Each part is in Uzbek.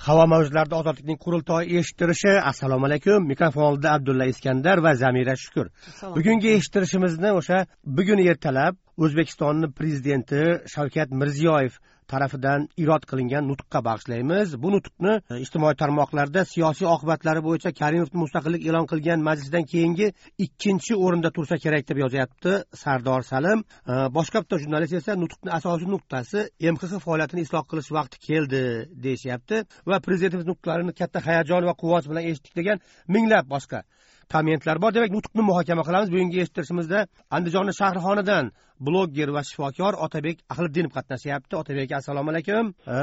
Havo mavjlarida ozodlikning qurultoyi eshittirishi. Assalomu alaykum. Mikrofon oldida Abdulla Iskandar va Zamira Shukur. Bugungi eshittirishimizni o'sha bugun ertalab O'zbekistonning prezidenti Shavkat Mirziyoyev tarafidan irod qilingan nutqqa bag'ishlaymiz. Bu nutqni ijtimoiy tarmoqlarda siyosiy oqibatlari bo'yicha Karimovning mustaqillik e'lon qilgan majlisdan keyingi ikkinchi o'rinda tursa kerak deb yozyapti Sardor Salim. Boshqa bitta jurnalist esa nutqning asosiy nuqtasi MXX faoliyatini isloh qilish vaqti keldi deyishyapti va prezidentimiz nutqlarini katta hayajon va quvonch bilan eshitdik degan minglab boshqa kommentlar bor. Demak, nutqni muhokama qilamiz. Bugungi eshittirishimizda Andijonning Shahrixonidan blogger va shifokor Otabek Ahliddinov qatnashyapti. Otabek, assalomu alaykum.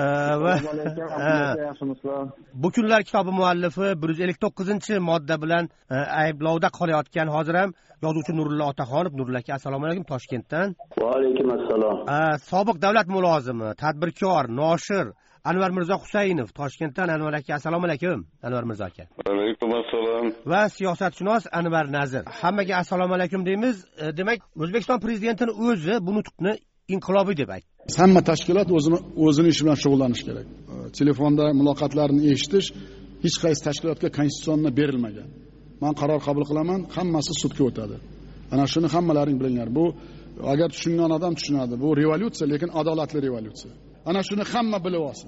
Bu kunlar kitobi muallifi 159-modda bilan ayblovda qolayotgan hozir ham yozuvchi Nurullo Otaxonov. Nurullo aka, assalomu alaykum Toshkentdan. Va alaykum assalom. Sobiq davlat mulozimi, tadbirkor, noshir Anvar Mirzo Husaynov Toshkentdan. Anvar aka, assalomu alaykum. Anvar Mirzo aka. Alaykum assalom. Va siyosatshunos Anvar Nazir. Hammaga assalomu alaykum deymiz. Demak, O'zbekiston prezidentining o'zi bu nutqni inqilobiy deb aytdi. Hamma tashkilot o'zini ishi bilan shug'ullanish kerak. Telefonda muloqotlarni eshitish hech qaysi tashkilotga konstitutsionda berilmagan. Men qaror qabul qilaman, hammasi sudga o'tadi. Ana shuni hammalaring bilinglar. Bu agar tushungan odam tushunadi. Bu revolyutsiya, lekin adolatli revolyutsiya. Ana shuni hamma bilib olsin.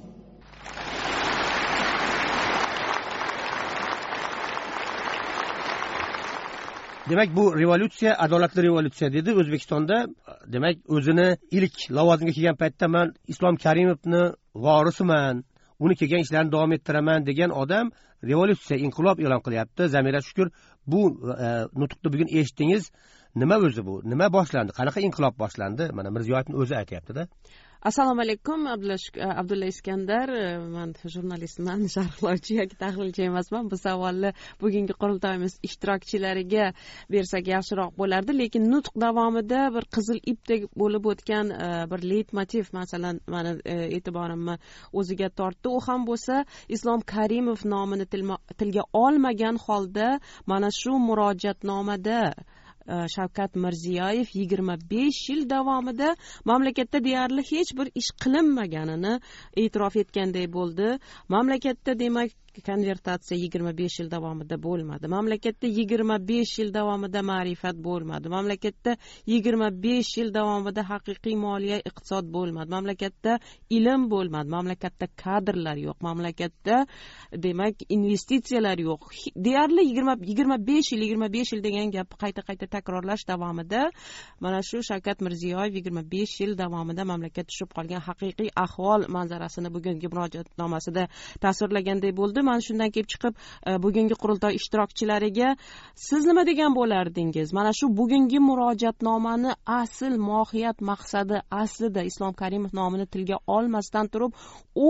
Demak, bu revolyutsiya adolatli revolyutsiya dedi. O'zbekistonda demak o'zini ilk lavozimga kelgan paytda men Islom Karimovni vorisiman, uni kelgan ishlarini davom ettiraman degan odam revolyutsiya, inqilob e'lon qilyapti. Zamira Shukur, bu nutqni bugun eshitdingiz. Nima o'zi bu? Nima boshlandi? Qanaqa inqilob boshlandi? Mana Mirziyoyevning o'zi aytayapti-da. Assalomu alaykum. Abdulla Iskandar, men jurnalistman, sharhlovchi yoki tahlilchi emasman. Bu savolni bugungi qurultoyimiz ishtirokchilariga bersak yaxshiroq bo'lardi, lekin nutq davomida bir qizil ipdek bo'lib o'tgan bir leytmotiv masalan meni e'tiborimni o'ziga tortdi. U ham bo'lsa Islom Karimov nomini tilga olmagan holda mana shu murojaatnomada Shavkat Mirziyoyev 25 yil davomida mamlakatda deyarli hech bir ish qilinmaganini e'tirof etganday bo'ldi. Mamlakatda demak konvertatsiya 25 yil davomida bo'lmadi. Mamlakatda 25 yil davomida ma'rifat bo'lmadi. Mamlakatda 25 yil davomida haqiqiy moliya iqtisod bo'lmadi. Mamlakatda ilm bo'lmadi. Mamlakatda kadrlar yo'q. Mamlakatda demak investitsiyalar yo'q. Deyarli 25 yil degan gapni qayta takrorlash davomida mana shu Shavkat Mirziyoyev 25 yil davomida mamlakat tushib qolgan haqiqiy ahvol manzarasini bugungi murojaatnomasida tasvirlaganday bo'ldi. Men shundan kelib chiqib bugungi qurultoy ishtirokchilariga siz nima degan bo'lardingiz? Mana shu bugungi murojaatnomani asl mohiyat maqsadi aslida Islom Karimov nomini tilga olmasdan turib, u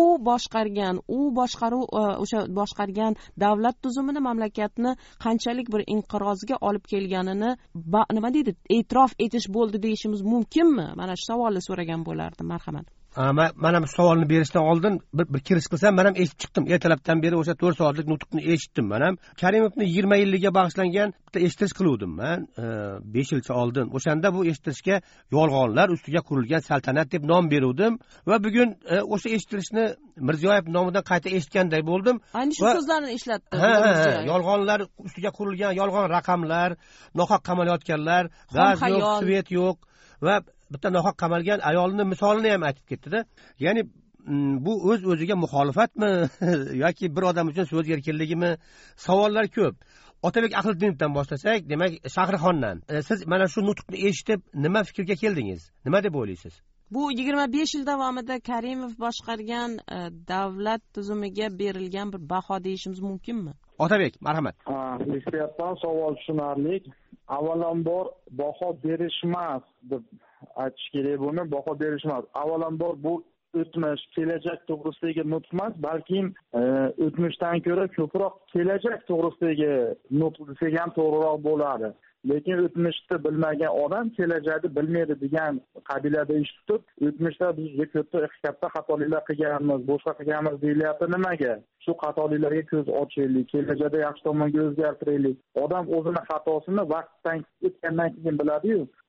boshqargan davlat tuzumini, mamlakatni qanchalik bir inqirozga olib kelganini nima deydi, e'tirof etish bo'ldi deyishimiz mumkinmi? Mana shu savolni so'ragan bo'lardim. Marhamat. Mana bu savolni berishdan oldin bir kirish qilsam, men ham eshitib chiqdim. Ertalabdan beri o'sha 4 soatlik nutqni eshitdim. Men ham Karimovning 20 yilligiga bag'ishlangan bitta eshittirish qiluvdim men 5 yilcha oldin. O'shanda bu eshittirishga yolg'onlar ustiga qurilgan saltanat deb nom beruvdim va bugun o'sha eshittirishni Mirziyoyev nomidan qayta eshitganday bo'ldim. Ayni shu so'zlarni ishlatdi. Yolg'onlar ustiga qurilgan yolg'on raqamlar, nohaq qamalayotganlar, gaz yo'q, svet yo'q va bitta nohaq qamalgan ayolni misolini ham aytib ketdi-da. Ya'ni bu o'z-o'ziga muxolifatmi yoki bir odam uchun so'z erkinligimi? Savollar ko'p. Otabek Ahliddinevdan boshlasak, demak Shahrixondan. Siz mana shu nutqni eshitib nima fikrga keldingiz? Nima deb o'ylaysiz? Bu 25 yil davomida Karimov boshqargan davlat tuzumiga berilgan bir baho deyishimiz mumkinmi? Otabek, marhamat. Nisbatan savol tushunarli. Avvalambor baho berishmas deb aytish kerak buni. Baho berishmas. Avvalambor bu o'tmish, kelajak to'g'risidagi nutq emas, balki o'tmishdan ko'ra ko'proq kelajak to'g'risidagi nutq desak ham to'g'riroq bo'ladi. Lekin o'tmishni bilmagan odam kelajakni bilmaydi degan qabilada ish tutib, o'tmishda biz katta xatoliklar qilganmiz, boshqa qilganmiz deyilyapti. Nimaga? Shu xatoliklarga ko'z ochaylik, kelajakda yaxshi tomonga o'zgartiraylik. Odam o'zini xatosini vaqtdan o'tgandan keyin biladi-yu,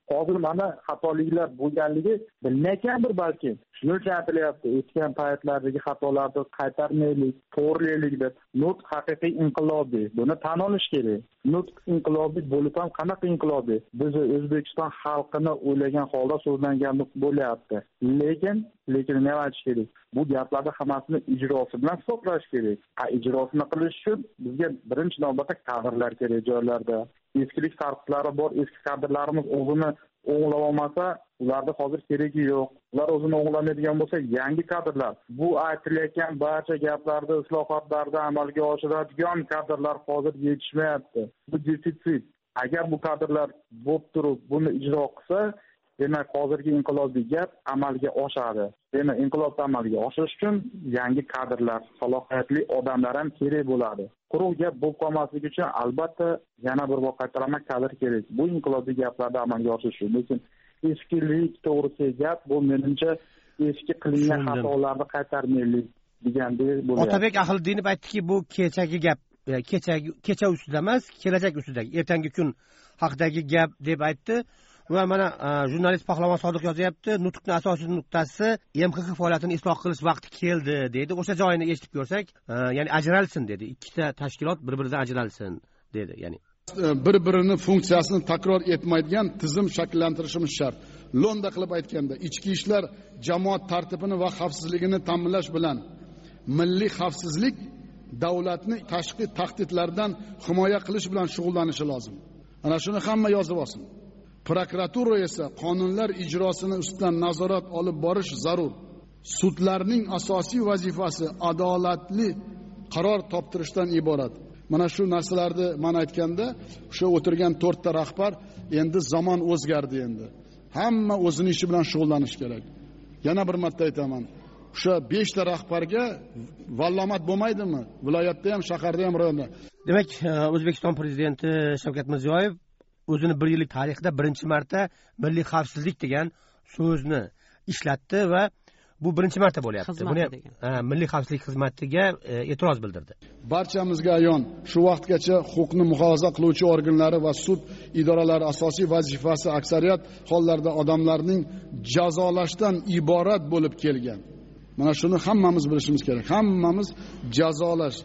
hozir mana xatoliklar bo'lganligi bilmayotgandir balki. Shuning uchun aytilyapti, o'tgan paytlardagi xatolarni qaytarmaylik, to'g'rilaylik deb. Nutq haqiqiy inqilobiy. Buni tan olish kerak. Nutq inqilobiy bo'lib ham qanaqa inqilobiy? Biz O'zbekiston xalqini o'ylagan holda so'zlangan nutq bo'lyapti. Lekin nima aytish kerak? Bu gaplarni hammasini ijrosi bilan hisoblash kerak. Ijrosini qilish uchun bizga birinchi navbatda kadrlar kerak joylarda. Eskilik sarqitlari bor, eski kadrlarimiz o'zini o'nglab olmasa, ularda hozir keragi yo'q. Ular o'zini o'nglamaydigan bo'lsa, yangi kadrlar. Bu aytilayotgan barcha gaplarni, islohotlarni amalga oshiradigan kadrlar hozir yetishmayapti. Bu defitsit. Agar bu kadrlar bo'lib turib, buni ijro qilsa, demak, hozirgi inqilobiy gap amalga oshadi. Demak, inqilobni amalga oshirish uchun yangi kadrlar, salohiyatli odamlar ham kerak bo'ladi. Quruq gap bo'lib qolmasligi uchun albatta yana bir bor qaytaraman, kadr kerak. Bu inqilobiy gaplarni amalga oshirish uchun. Lekin eskilik to'g'risidagi gap bu menimcha eski qilingan xatolarni qaytarmaylik degandek bo'lyapti. Otabek Ahliddinov aytdiki, bu kechagi gap, kecha ustida emas, kelajak ustidagi, ertangi kun haqidagi gap deb aytdi. Va mana jurnalist Pahlavon Sodiq yozyapti, nutqning asosiy nuqtasi MXX faoliyatini isloh qilish vaqti keldi dedi. O'sha joyini eshitib ko'rsak, ya'ni ajralsin dedi. Ikkita tashkilot bir-biridan ajralsin dedi, ya'ni bir-birini funksiyasini takror etmaydigan tizim shakllantirishimiz shart. Lo'nda qilib aytganda, ichki ishlar jamoat tartibini va xavfsizligini ta'minlash bilan milliy xavfsizlik davlatni tashqi tahdidlardan himoya qilish bilan shug'ullanishi lozim. Ana shuni hamma yozib olsin. Prokuratura esa qonunlar ijrosini ustidan nazorat olib borish zarur. Sudlarning asosiy vazifasi adolatli qaror toptirishdan iborat. Mana shu narsalarni men aytganda, o'sha o'tirgan 4 ta rahbar endi zamon o'zgardi endi. Hamma o'zining ishi bilan shug'ullanish kerak. Yana bir marta aytaman. O'sha 5 ta rahbarga vallomat bo'lmaydimi? Viloyatda ham, shaharda ham, rayonda. Demak, O'zbekiston prezidenti Shavkat Mirziyoyev o'zini 1 yillik tarixida birinchi marta milliy xavfsizlik degan so'zni ishlatdi va bu birinchi marta bo'lyapti. Buni milliy xavfsizlik xizmatiga e'tiroz bildirdi. Barchamizga ayon, shu vaqtgacha huquqni muhofaza qiluvchi organlari va sud idoralari asosiy vazifasi aksariyat hollarda odamlarning jazolashdan iborat bo'lib kelgan. Mana shuni hammamiz bilishimiz kerak. Hammamiz jazolash.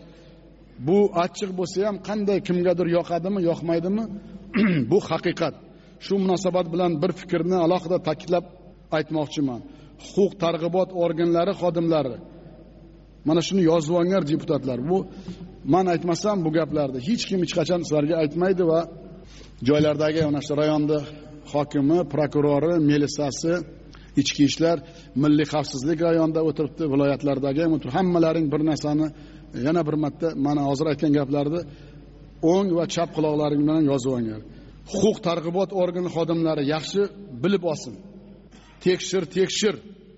Bu achchiq bo'lsa ham qanday kimgadir yoqadimi, yoqmaydimi? Bu haqiqat. Shu munosabat bilan bir fikrni alohida ta'kidlab aytmoqchiman. Huquq targ'ibot organlari xodimlari, mana shuni yozib olganlar deputatlar. Bu men aytmasam bu gaplarni hech kim hech qachon sizlarga aytmaydi va joylardagi mana shu rayonda hokimi, prokurori, milisiyasi, ichki ishlar, milliy xavfsizlik rayonida o'tiribdi, viloyatlardagi ham o'tirib, hammalaring bir narsani yana bir marta mana hozir aytgan gaplarni o'ng va chap quloqlaring bilan yozib olinglar. Huquq targ'ibot organi xodimlari yaxshi bilib olsin. Tekshir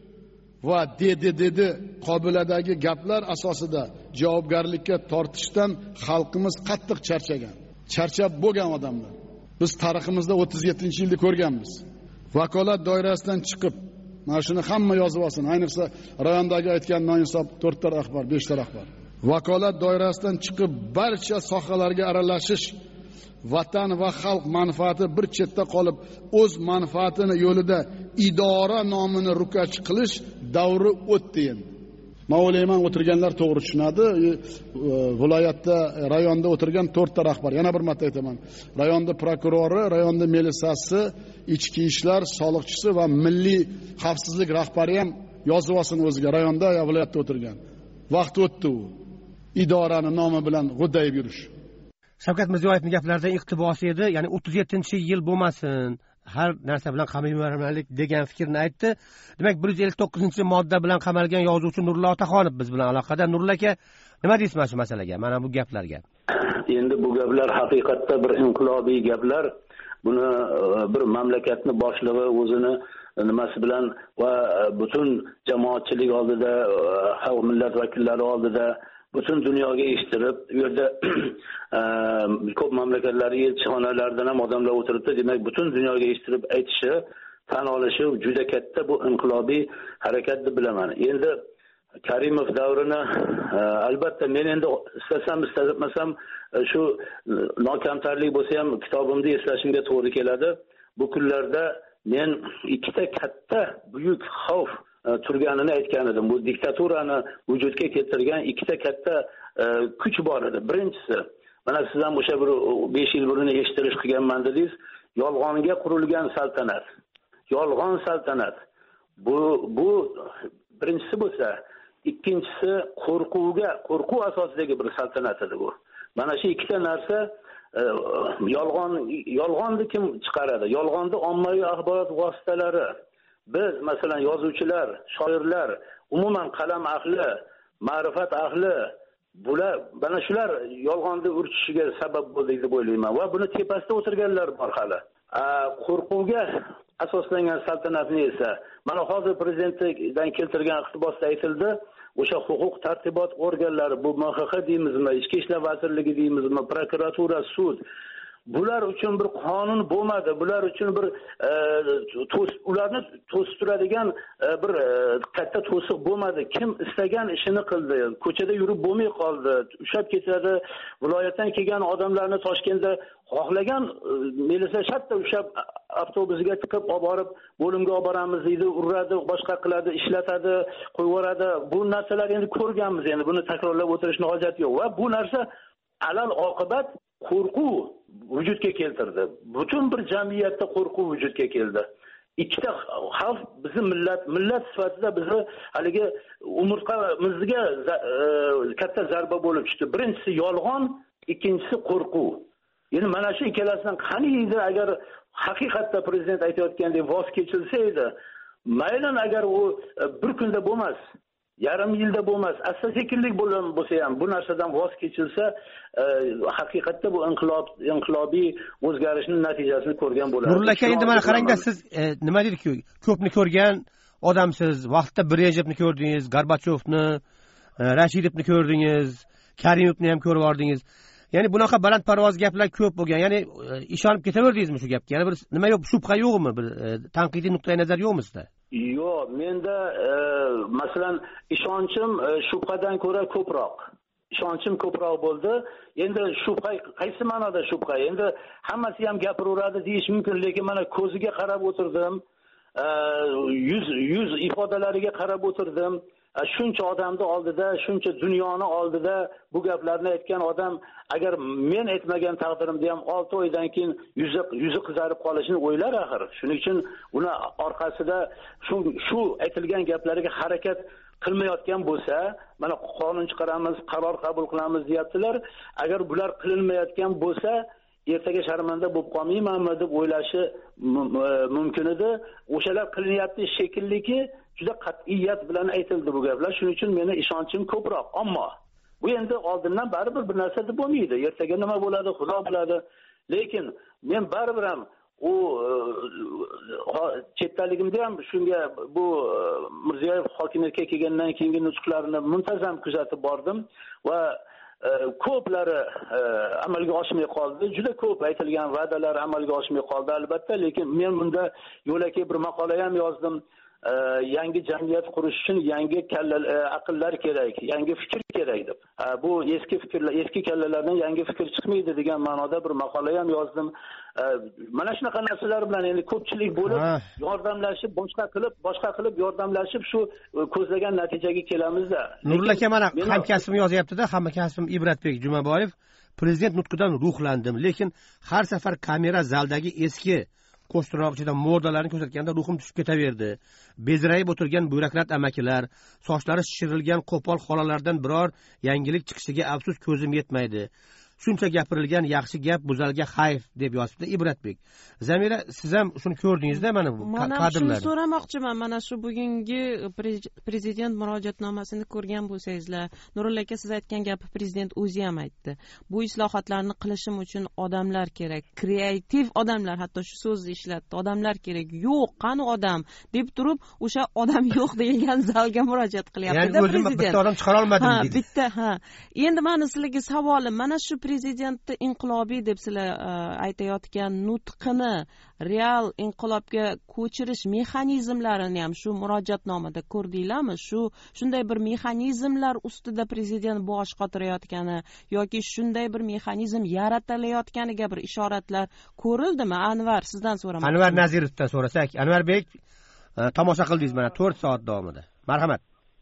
va dedi qobiladagi gaplar asosida javobgarlikka tortishdan xalqimiz qattiq charchagan. Charchab bo'lgan odamlar. Biz tariximizda 37-yilda ko'rganmiz. Vakolat doirasidan chiqib, mana shuni hamma yozib olsin. Ayniqsa rayondagi aytgan noinsof 4 ta rahbar, 5 ta rahbar. Vakolat doirasidan chiqib barcha sohalarga aralashish, vatan va xalq manfaati bir chetda qolib, o'z manfaatini yo'lida idora nomini rukash qilish davri o'tdi endi. Men o'ylayman, o'tirganlar to'g'ri tushunadi. Viloyatda, rayonda o'tirgan 4 ta rahbar, yana bir marta aytaman. Rayonda prokurori, rayonda milisiyasi, ichki ishlar, soliqchisi va milliy xavfsizlik rahbari ham yozib olsin o'ziga, rayonda va viloyatda o'tirgan. Vaqt o'tdi u. Idorani nomi bilan g'o'dayib yurish. Shavkat Mirziyoyevning gaplaridan iqtibosi edi, ya'ni 37-yil bo'lmasin, har narsa bilan qamayvermaylik degan fikrni aytdi. Demak, 159-modda bilan qamalgan yozuvchi Nurullo Otaxonov biz bilan aloqada. Nurullo aka, nima deysiz mana shu masalaga, mana bu gaplarga? Endi bu gaplar haqiqatda bir inqilobiy gaplar. Buni bir mamlakatni boshlig'i o'zini nimasi bilan va butun jamoatchilik oldida, xalq millat vakillari oldida butun dunyoga eshittirib, u yerda ko'p mamlakatlarning elchixonalaridan ham odamlar o'tiribdi. Demak, butun dunyoga eshittirib aytishi, tan olishi juda katta bu inqilobiy harakat deb bilaman. Endi Karimov davrini albatta men endi istamasam shu nokamtarlik bo'lsa ham kitobimda eslashimga to'g'ri keladi. bu kunlarda men ikkita katta buyuk xavf turganini aytgan edim. Bu diktaturani vujudga keltirgan ikkita katta kuch bor edi. Birinchisi, mana siz ham o'sha bir 5 yil burun eshitirish qilganman dedingiz, yolg'onga qurilgan saltanat. Yolg'on saltanat. Bu birinchisi bo'lsa, ikkinchisi qo'rquv asosidagi bir saltanat edi bu. Mana shu ikkita narsa yolg'onni kim chiqaradi? Yolg'onni ommaviy axborot vositalari. Biz masalan yozuvchilar, shoirlar, umuman qalam ahli, ma'rifat ahli bular mana shular yolg'onni urchishiga sabab bo'ldi deb o'ylayman va buni tepasida o'tirganlar bor hali. Qo'rquvga asoslangan saltanatni esa mana hozir prezidentdan keltirgan iqtibosda aytildi, o'sha huquq tartibot organlari, bu MXX deymizmi, Ichki ishlar vazirligi deymizmi, prokuratura, sud, bular uchun bir qonun bo'lmadi. Bular uchun bir ularni to'sib turadigan bir katta to'siq bo'lmadi. Kim istagan ishini qildi. Ko'chada yurib bo'lmay qoldi. Ushab ketadi. Viloyatdan kelgan odamlarni Toshkentda xohlagan milisa shartta ushab avtobusiga tiqib olib borib bo'limga olib boramiz deydi, uradi, boshqa qiladi, ishlatadi, qo'yib yuboradi. Bu narsalar endi ko'rganmiz. Endi buni takrorlab o'tirishning hojati yo'q va bu narsa alal oqibat qo'rquv vujudga keltirdi. Butun bir jamiyatda qo'rquv vujudga keldi. Ikkita xavf bizni millat sifatida bizni haligi umurtqamizga katta zarba bo'lib tushdi. Birinchisi yolg'on, ikkinchisi qo'rquv. Endi mana shu ikkalasidan qaniydi agar haqiqatda prezident aytayotgandek voz kechilsa edi, maylan agar u bir kunda bo'lmas, yarim yilda bo'lmas, asta-sekinlik bo'lsa ham bu narsadan voz kechilsa, haqiqatda bu inqilobiy o'zgarishning natijasini ko'rgan bo'ladi. Nurul aka, endi mana qarangda, siz nima dedik-ku, ko'pni ko'rgan odamsiz. Vaqtda Brejnevni ko'rdingiz, Gorbachevni, Rashidovni ko'rdingiz, Karimovni ham ko'rib ordingiz. Ya'ni bunaqa balandparvoz gaplar ko'p bo'lgan. Ya'ni ishonib ketaverdingizmi shu gapga? Yana bir nima yo'q, shubha yo'qmi? Bir tanqidiy nuqtai nazar yo'qmi sizda? Yo'q, menda masalan ishonchim shubhadan ko'ra ko'proq. Ishonchim ko'proq bo'ldi. Endi shubha qaysi ma'noda shubha? Endi hammasi ham gapiraveradi deyish mumkin, lekin mana ko'ziga qarab o'tirdim, yuz ifodalariga qarab o'tirdim. Shuncha odamni oldida, shuncha dunyoni oldida bu gaplarni aytgan odam agar men aytmagan taqdirimda ham 6 oydan keyin yuzi qizarib qolishini o'ylar axir. Shuning uchun uni orqasida shu aytilgan gaplarga harakat qilmayotgan bo'lsa, mana qonun chiqaramiz, qaror qabul qilamiz deyaptilar. Agar bular qilinmayotgan bo'lsa, ertaga sharmanda bo'lib qolmaymanmi deb o'ylashi mumkin edi. O'shalar qilinyapti shekilliki juda qat'iyat bilan aytildi bu gaplar. Shuning uchun meni ishonchim ko'proq. Ammo bu endi oldindan baribir bir narsa deb bo'lmaydi. Ertaga nima bo'ladi, Xudo biladi. Lekin men baribir ham u chetdaligimda ham shunga bu Mirziyoyev hokimiyatga kelgandan keyingi nutqlarini muntazam kuzatib bordim va ko'plari amalga oshmay qoldi. Juda ko'p aytilgan va'dalar amalga oshmay qoldi albatta, lekin men bunda yo'lakay bir maqola ham yozdim. Yangi jamiyat qurish uchun yangi aqllar kerak, yangi fikr kerak deb. Bu eski kallalardan yangi fikr chiqmaydi degan ma'noda bir maqola ham yozdim. Mana shunaqa narsalar bilan endi ko'pchilik bo'lib yordamlashib, boshqa qilib yordamlashib shu ko'zlagan natijaga kelamizda. Nurul aka, mana hamkasbim yozyapti-da, hamkasbim Ibratbek Jumaboyev, prezident nutqidan ruhlandim, lekin har safar kamera zaldagi eski ko'stiroqchida mordalarni ko'rsatganda ruhim tushib ketaverdi. Bezrayib o'tirgan byurokrat amakilar, sochlari shishirilgan qo'pol xolalardan biror yangilik chiqishiga afsus ko'zim yetmaydi. Shuncha gapirilgan yaxshi gap buzalga xayf deb yozibdi Ibratbek. Zamira, siz ham shuni ko'rdingizda mana bu kadrlarni. Mana shuni so'ramoqchiman. Mana shu bugungi prezident murojaatnomasini ko'rgan bo'lsangizlar, Nurul aka, siz aytgan gapni prezident o'zi ham aytdi. Bu islohotlarni qilishim uchun odamlar kerak, kreativ odamlar, hatto shu so'zni ishlatdi. Odamlar kerak. Yo'q, qani odam deb turib, o'sha odam yo'q degan zalga murojaat qilyapti-da prezident. Bitta odam chiqara olmadim dedi. Bitta, Endi meni sizlarga savolim, mana shu prezidentni inqilobiy deb sizlar aytayotgan nutqini real inqilobga ko'chirish mexanizmlarini ham shu murojaatnomada ko'rdinglarmi? Shunday bir mexanizmlar ustida prezident bosh qotirayotgani yoki shunday bir mexanizm yaratilayotganiga bir ishoratlar ko'rildimi? Anvar, sizdan so'ramoqchiman. Anvar Nazirovdan so'rasak. Anvarbek, tomosha qildingiz mana 4 soat davomida. Marhamat.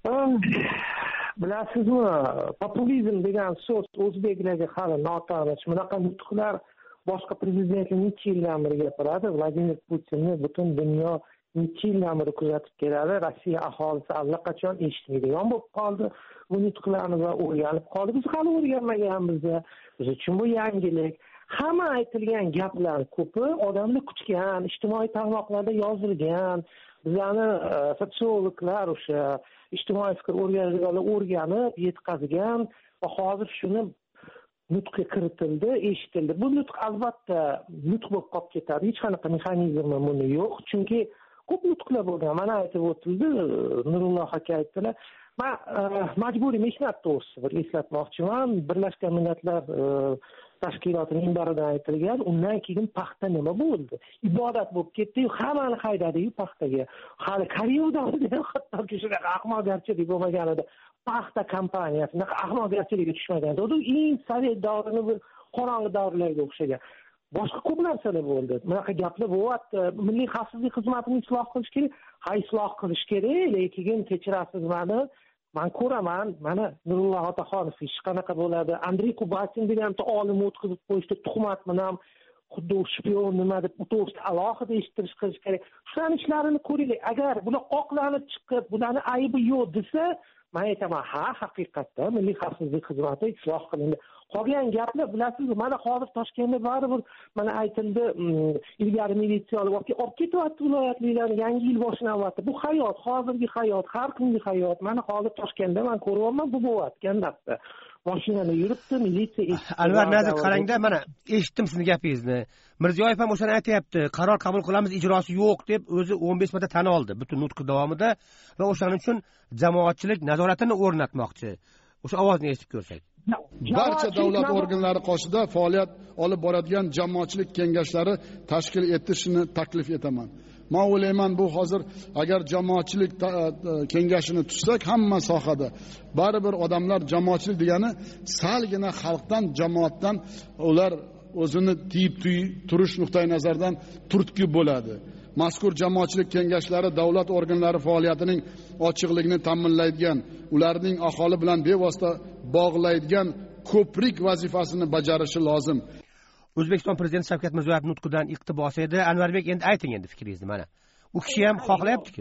Bilasizmi, populizm degan so'z o'zbeklarga hali notanish. Bunaqa nutqlar boshqa prezidentlar necha yildan beri gapiradi. Vladimir Putinni butun dunyo necha yildan beri kuzatib keladi. Rossiya aholisi allaqachon eshitmaydigan bo'lib qoldi bu nutqlarni va o'rganib qoldi. Biz hali o'rganmaganmiz. Biz uchun bu yangilik. Hamma aytilgan gaplar ko'pi odamni kutgan, ijtimoiy tarmoqlarda yozilgan. Bizlarni sotsiologlar o'sha ijtimoiy fikr o'rganganlar o'rganib yetkazgan va hozir shuni nutqga kiritildi, eshitildi. Bu nutq albatta nutq bo'lib qolib ketadi. Hech qanaqa mexanizmi buni yo'q. Chunki ko'p nutqlar bo'lgan. Mana aytib o'tildi, Nurulloh aka aytdilar. Men majburiy mehnat to'g'risida bir eslatmoqchiman. Birlashgan Millatlar tashkilotining minbaridan aytilgan, undan keyin paxta nima bo'ldi? Ibodat bo'lib ketdi-yu, hammani haydadi-yu paxtaga. Hali Koreya davrida hattoki shunaqa ahmoqgarchilik bo'lmagan edi. Paxta kompaniyasi shunaqa ahmoqgarchilikka tushmagan edi. U eng sovet davrini bir qorong'i davrlarga o'xshagan. Boshqa ko'p narsalar bo'ldi. Bunaqa gaplar bo'lyapti. Milliy xavfsizlik xizmatini isloh qilish kerak. Ha, isloh qilish kerak, lekin kechirasiz meni. Men ko'raman, mana Nurulloh Otaxonov ish qanaqa bo'ladi? Andrey Kubatin degan olim o'tkazib qo'yishdi, tuhmat bilan xuddi shpion nima deb to'g'risida alohida eshittirish qilish kerak. Shularning ishlarini ko'ringlar. Agar bular oqlanib chiqib, bularni aybi yo'q desa, men aytaman, ha, haqiqatda milliy xavfsizlik xizmati isloh qilindi. Qolgan gaplar bilasizmi, mana hozir Toshkentda baribir mana aytildi, ilgari militsiya olib ketyapti viloyatliklarni, yangi yil boshlanyapti. Bu hayot, hozirgi hayot, har kungi hayot. Mana hozir Toshkentda men ko'ryapman, bu bo'layotgan narsa. Mashinada yuribdi, militsiya Anvar Nazir, qarangda, mana eshitdim sizni gapingizni. Mirziyoyev ham o'shani aytayapti, qaror qabul qilamiz, ijrosi yo'q deb o'zi 15 marta tan oldi butun nutqi davomida va o'shaning uchun jamoatchilik nazoratini o'rnatmoqchi. O'sha ovozni eshitib ko'rsak. Barcha davlat organlari qoshida faoliyat olib boradigan jamoatchilik kengashlari tashkil etishni taklif etaman. Men o'ylayman, bu hozir agar jamoatchilik kengashini tuzsak, hamma sohada baribir odamlar jamoatchilik degani salgina xalqdan, jamoatdan ular o'zini tiyib turish nuqtai nazaridan turtki bo'ladi. Mazkur jamoatchilik kengashlari davlat organlari faoliyatining ochiqligini ta'minlaydigan, ularning aholi bilan bevosita bog'laydigan ko'prik vazifasini bajarishi lozim. O'zbekiston prezidenti Shavkat Mirziyoyev nutqidan iqtibos edi. Anvarbek, endi ayting endi fikringizni mana. U kishi ham xohlayapti-ku.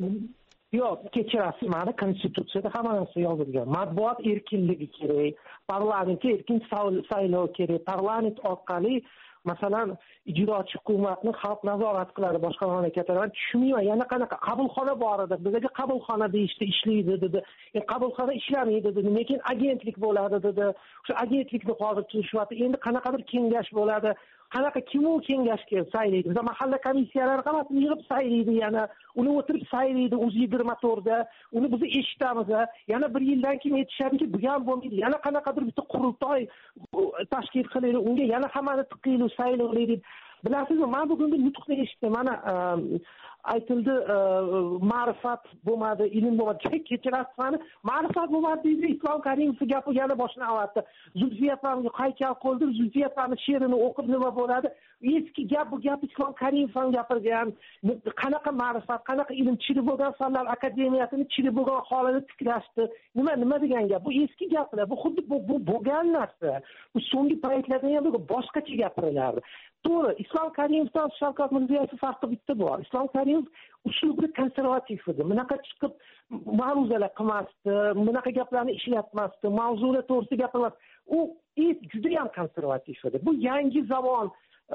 Yo'q, kechirasiz, mana konstitutsiyada hamma narsa yozilgan. Matbuot erkinligi kerak, parlamentga erkin saylov kerak, parlament orqali masalan ijrochi hukumatni xalq nazorat qiladi boshqa mamlakatlar. Tushunmayman, yana qanaqa qabulxona bor edi. Bizga qabulxona deyishdi, ishlaydi dedi. Qabulxona ishlamaydi dedi. Lekin agentlik bo'ladi dedi. O'sha agentlikni hozir turishyapti. Endi qanaqadir kengash bo'ladi. Qanaqa kim u kengashga saylaydi? Biz mahalla komissiyalari hammasini yig'ib saylaydi, yana uni o'tirib saylaydi o'z 24da. Uni biz eshitamiz. Yana bir yildan keyin aytishadiki, bu ham bo'lmaydi. Yana qanaqadir bitta qurultoy tashkil qilaylik, unga yana hammani tiqaylik, saylaylik. Bilasizmi, men bugungi nutqni eshitdim. Mana aytildi, ma'rifat bo'lmadi, ilm bo'lmadi. Kechirasiz, mani ma'rifat bo'lmadi deydi. Islom Karimovning gapi yana boshlanyapti. Zulfiyatovga haykal qo'ydi, Zulfiyatovning she'rini o'qib nima bo'ladi? Eski gap, bu gap Islom Karimov ham gapirgan. Qanaqa ma'rifat, qanaqa ilm, chirib bo'lgan fanlar akademiyasini chirib bo'lgan holida tiklashdi. Nima degan gap? Bu eski gaplar. Bu xuddi bu bo'lgan narsa. Bu so'nggi paytlarda ham boshqacha gapirilardi. To'g'ri, Islom Karimovdan Shavkat Mirziyoyev farqi bitta bor. Islom Karimov uslubida konservativ edi. Bunaqa chiqib ma'ruzalar qilmasdi, bunaqa gaplarni ishlatmasdi, mavzular to'g'risida gapirmasdi. U juda ham konservativ edi. Bu yangi zamon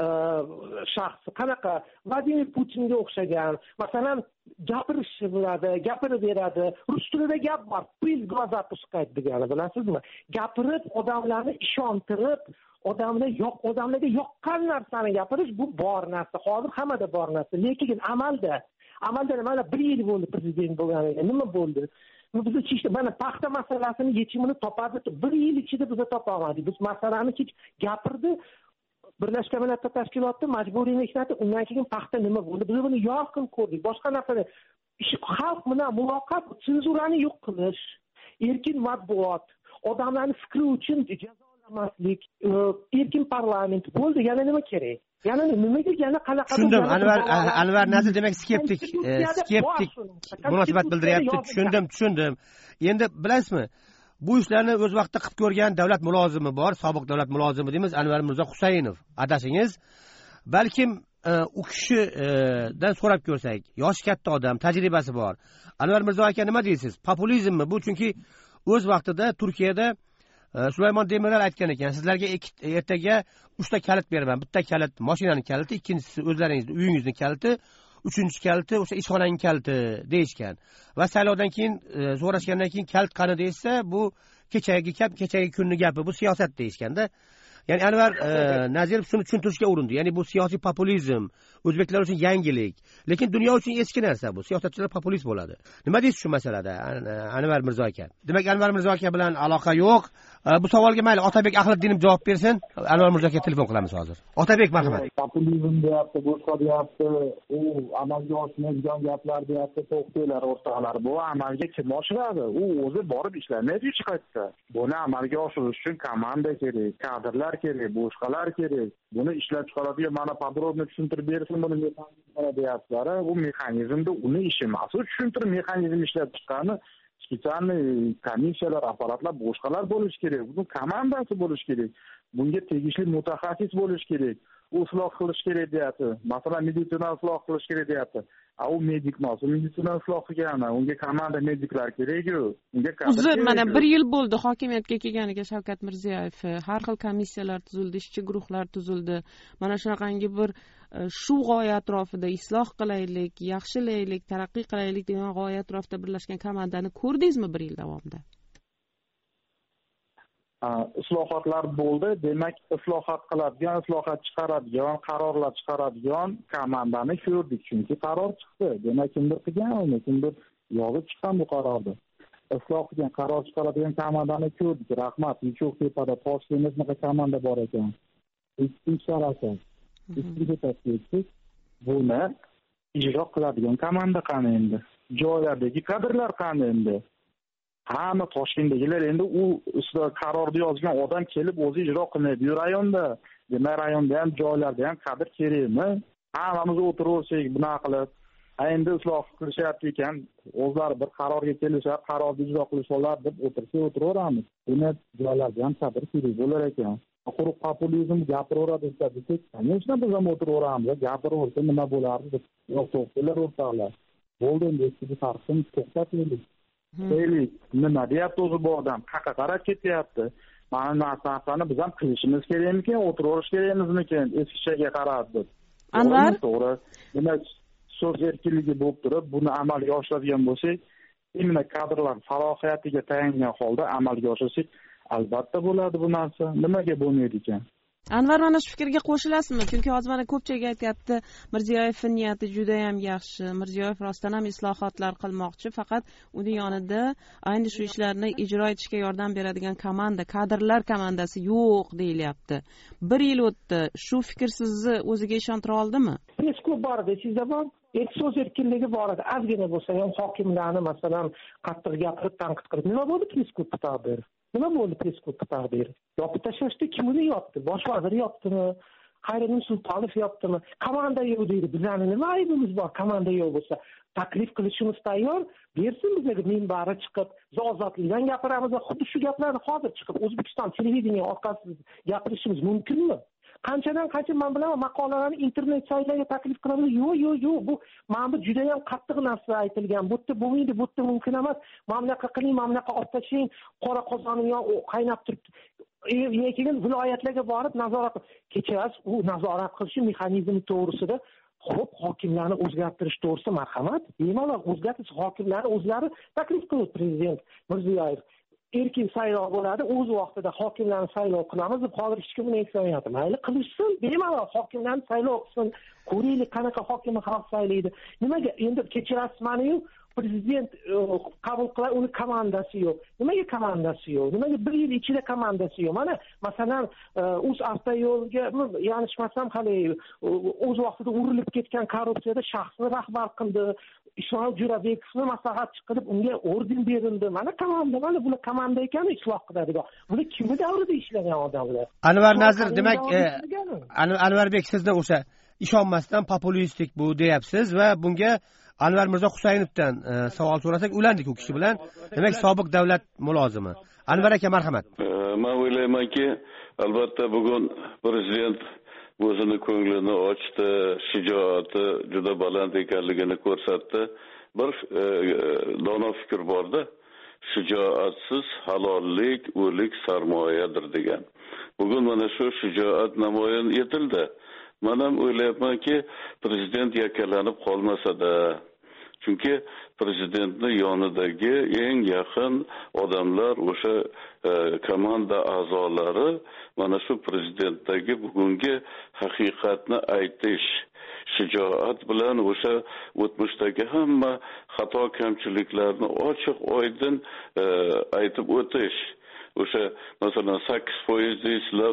shaxsi. Qanaqa Vladimir Putinga o'xshagan, masalan, gapirishi biladi, gapirib beradi. Rus tilida gap bor, "Pil глаза пускать" degani, bilasizmi? Gapirib, odamlarni ishontirib, odamlarga yoqqan narsani gapirish, bu bor narsa. Hozir hammada bor narsa. Lekin amalda mana 1 yil bo'ldi prezident bo'lganiga. Nima bo'ldi? bizni chishdi mana paxta masalasini yechimini topadi, 1 yil ichida biz topa olmadik. Biz masalani gapirdi Birlashgan Millatlar Tashkiloti majburiy mehnati, undan keyin paxta nima bo'ldi? Biz buni yorqin ko'rdik. Boshqa narsa xalq bilan muloqot, senzurani yo'q qilish, erkin matbuot, odamlarni fikri uchun jazolamaslik, erkin parlament bo'ldi. Yana nima kerak? Yana nimaga qanaqa? Tushundim. Anvar Nazir demak skeptik munosabat bildiryapti. Tushundim. Endi bilasizmi? Bu ishlarni o'z vaqtida qilib ko'rgan davlat mulozimi bor, sobiq davlat mulozimi deymiz, Anvar Mirzo Husaynov. Adashingiz. Balkim u kishidan so'rab ko'rsak, yoshi katta odam, tajribasi bor. Anvar Mirzo aka nima deysiz? Populizmmi bu? Chunki o'z vaqtida Turkiyada Sulaymon Demirel aytgan ekan, sizlarga ertaga 3 ta kalit beraman. Bitta kalit mashinaning kaliti, ikkinchisi o'zlaringizni uyingizning kaliti, uchinchi kaliti o'sha ishxonaning kaliti deyishgan. Va saylovdan keyin so'rashgandan keyin kalit qani deysa, bu kechagi kunni gapi, bu siyosat deyishganda. Ya'ni Anvar Nazirov shuni tushuntirishga urindi. Ya'ni bu siyosiy populizm, o'zbeklar uchun yangilik, lekin dunyo uchun eski narsa bu. Siyosatchilar populist bo'ladi. Nima deysiz shu masalada, Anvar Mirzo aka? Demak, Anvar Mirzo aka bilan aloqa yo'q. Bu savolga mayli Otabek Ahliddinov javob bersin. Anvar Mirzo aka telefon qilamiz hozir. Otabek, marhamat. Populizm deyapti, boshqa deyapti, u amalga oshmaydigan gaplar deyapti, to'xtanglar o'rtoqlar. Bu amalga kim oshiradi? U o'zi borib ishlaydi hech qayerda. Buni amalga oshirish uchun komanda kerak, kadrlar kerak, boshqalar kerak. Buni ishlab chiqaradigan mana podrobni tushuntirib bersin, buni mexanizmlar deyaptilar. Bu mexanizmda uni ishi emas. U tushuntirib mexanizm ishlab chiqqani spesialniy komissiyalar, apparatlar, boshqalar bo'lishi kerak. Buni komandasi bo'lishi kerak. Bunga tegishli mutaxassis bo'lishi kerak. U isloh qilish kerak deyapti. Masalan, meditsina isloh qilish kerak deyapti. U medik emas, meditsina isloh qilgan, unga komanda mediklar kerak-ku. Unga uzr, mana 1 yil bo'ldi hokimiyatga kelganiga Shavkat Mirziyoyev. Har xil komissiyalar tuzildi, ishchi guruhlar tuzildi. Mana shunaqangi bir shu g'oya atrofida isloh qilaylik, yaxshilaylik, taraqqiy qilaylik degan g'oya atrofida birlashgan komandani ko'rdingizmi 1 yil davomida? Islohotlar bo'ldi, demak islohot qiladigan, islohot chiqaradigan, qarorlar chiqaradigan komandani ko'rdik, chunki qaror chiqdi. Demak kimdir qilgan, kimdir yozib chiqqan bu qarorni. Isloh qilgan, qaror chiqaradigan komandani ko'rdik. Rahmat, Yuchoqtepada Toshkentda komanda bor ekan. Buni ijro qiladigan komanda qani endi? Joylardagi kadrlar qani endi? Hamma Toshkentdagilar endi u ustida qarorni yozgan odam kelib o'zi ijro qilmaydi. Bu rayonda, demak rayonda ham, joylarda ham kadr kerakmi? Hammamiz o'tiraversak bunaqa qilib, endi isloh qilishyapti ekan, o'zlari bir qarorga kelishar, qarorni ijro qilishsalar deb o'tiraveramiz. Buni joylarda ham kadr kerak bo'lar ekan. Quruq populizm gapiraveradi desak, конечно biz ham o'tiraveramiz, gapiraversa nima bo'lardi deb to'xtalar o'rtoqlar. Bo'ldi, endi eski tarixni to'xtataylik. Deylik, nima deyapti o'zi bu odam? Qayerga qarab ketyapti? Mana narsani biz ham qilishimiz kerakmikan, o'tiraverish kerakmizmikan, eskichaga qarab deb. Anvar, to'g'ri. Demak, so'z erkinligi bo'lib turib, buni amalga oshiradigan bo'lsak, immuniy kadrlar salohiyatiga tayangan holda amalga oshirsak, albatta bo'ladi bu narsa. Nimaga bo'lmaydi ekan? Anvar, mana shu fikrga qo'shilasizmi? Chunki hozir mana ko'pchilik aytyapti, Mirziyoyevning niyati juda ham yaxshi. Mirziyoyev rostdan ham islohotlar qilmoqchi, faqat uning yonida ayni shu ishlarni ijro etishga yordam beradigan komanda, kadrlar komandasi yo'q deyilyapti. 1 yil o'tdi. Shu fikr sizni o'ziga ishontira oldimi? Press-klub bor edi, sizda bor. So'z erkinligi bor edi. Ozgina bo'lsa ham hokimlarni masalan qattiq gapirib, tanqid qilib, nima bo'ldi press-klub taqdiri? Nima bo'ldi press-klub taqdiri? Yopib tashlashdi, kim uni yopdi? Bosh vazir yopdimi? Xayriddin Sultonov yopdimi? Komanda yo'q deydi. Bizlarni nima aybimiz bor? Komanda yo'q bo'lsa, taklif qilishimiz tayyor. Bersin bizga minbari chiqib, ozodlikdan gapiramiz va xuddi shu gaplarni hozir chiqib O'zbekiston televideniya orqasida gapirishimiz mumkinmi? Qanchadan qancha men bilaman maqolalarni internet saytlarga taklif qilamiz. Yo'q, bu mana bu juda ham qattiq narsa aytilgan. Bu yerda bo'lmaydi, bu yerda mumkin emas. Mamlaqa qiling, mamlaqa olib tashlang, qora qozoning qaynab turibdi. Keyin viloyatlarga borib nazorat kechirasiz, u nazorat qilish mexanizmi to'g'risida xo'p, hokimlarni o'zgartirish to'g'risida marhamat, bemalol o'zgartirish, hokimlarni o'zlari taklif qildi prezident Mirziyoyev. Erkin saylov bo'ladi, o'z vaqtida hokimlarni saylov qilamiz deb hozir hech kim buni aytmayapti. Mayli qilishsin, bemalol hokimlarni saylov qilsin, ko'raylik qanaqa hokimni xalq saylaydi. Nimaga endi kechirasiz mani-yu prezident qabul qilar, uni komandasi yo'q. Nimaga komandasi yo'q? Nimaga bir yil ichida komandasi yo'q? Mana masalan, UzAvtoyo'lga yanglishmasam hali o'z vaqtida urilib ketgan korrupsiyada shaxsni rahbar qildi. Ismoil Jo'rabekovni maslahatchi qilib, unga orden berildi. Mana komanda, mana bular komanda ekan, isloh qiladigan. Bular kimni davrida ishlagan odamlar? Anvar Nazir, demak, Anvarbek, sizni o'sha ishonmasdan populistik bu deyapsiz va bunga Anvar Mirzo Husaynovdan savol so'rasak, ulandik u kishi bilan. Demak, sobiq davlat mulozimi. Anvar aka, marhamat. Men o'ylaymanki, albatta bugun prezident o'zini ko'nglini ochdi, shijoati juda baland ekanligini ko'rsatdi. Bir dono fikr borda, shijoatsiz halollik o'lik sarmoyadir degan. Bugun mana shu shijoat namoyon etildi. Men ham o'ylayapmanki, prezident yakalanib qolmasa-da, chunki prezidentning yonidagi eng yaqin odamlar, o'sha komanda a'zolari mana shu prezidentdagi bugungi haqiqatni aytish, shijoat bilan o'sha o'tmishdagi hamma xato kamchiliklarni ochiq oydin aytib o'tish. O'sha masalan 8% deysizlar,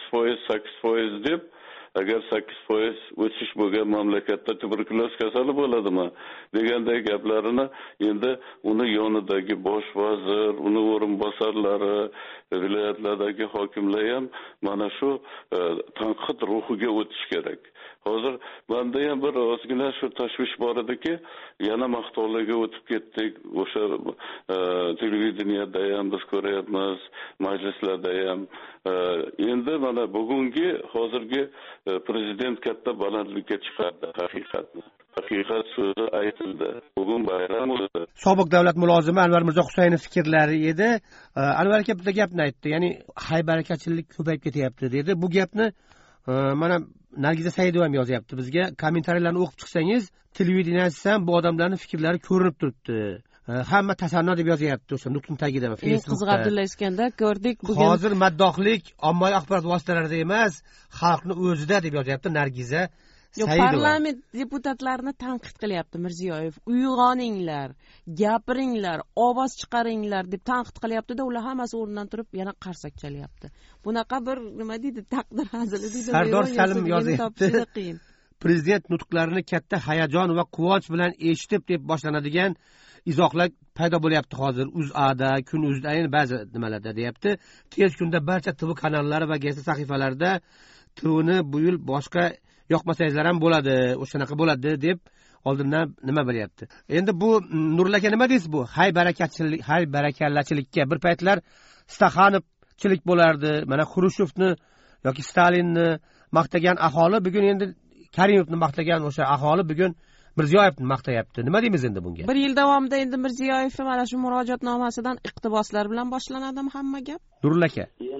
8% deb, agar 8% o'sish bo'lgan mamlakatda tuberkuloz kasali bo'ladimi deganday gaplarini endi uni yonidagi bosh vazir, uni o'rinbosarlari, viloyatlardagi hokimlar ham mana shu tanqid ruhiga o'tish kerak. Hozir menda ham bir ozgina shu tashvish bor ediki, yana maqtovlarga o'tib ketdik. O'sha televideniyada ham biz ko'ryapmiz, majlislarda ham. Endi mana bugungi hozirgi prezident katta balandlikka chiqardi haqiqatni. Haqiqat so'zi aytildi. Bugun bayram o'tdi. Sobiq davlat mulozimi Anvar Mirzo Husaynov fikrlari edi. Anvar aka bitta gapni aytdi. Ya'ni haybarakachilik ko'payib ketyapti dedi. Bu gapni mana Nargiza Saidova ham yozyapti bizga. Kommentariylarni o'qib chiqsangiz, televideniyasi ham bu odamlarning fikrlari ko'rinib turibdi. Hamma tasanno deb yozyapti o'sha nutqning tagida va Facebookda. Qiziq, Abdulla Iskandar, ko'rdik bugun. Hozir maddohlik ommaviy axborot vositalarida emas, xalqni o'zida deb yozyapti Nargiza Saidova. Parlament deputatlarini tanqid qilyapti Mirziyoyev. Uyg'oninglar, gapiringlar, ovoz chiqaringlar deb tanqid qilyapti-da, ular hammasi o'rnidan turib yana qarsak chalyapti. Bunaqa bir nima deydi, taqdir hazili deydi. Sardor Salim yozyapti. Prezident nutqlarini katta hayajon va quvonch bilan eshitib deb boshlanadigan izohlar paydo bo'lyapti hozir UzAda, Kun.uz'da, ba'zi nimalarda deyapti. Tez kunda barcha TV kanallari va gazeta sahifalarida TVni bu yil boshqa yoqmasangizlar ham bo'ladi, o'shanaqa bo'ladi deb oldindan nima bo'lyapti. Endi bu Nurul aka nima deysiz bu? Hay barakallachilikka bir paytlar Staxanovchilik bo'lardi. Mana Xrushchevni yoki Stalinni maqtagan aholi bugun endi Karimovni maqtagan o'sha aholi bugun Mirziyoyevni maqtayapti. Nima deymiz endi bunga? Bir yil davomida endi Mirziyoyev mana shu murojaatnomasidan iqtiboslar bilan boshlanadimi hamma gap? Nurul aka.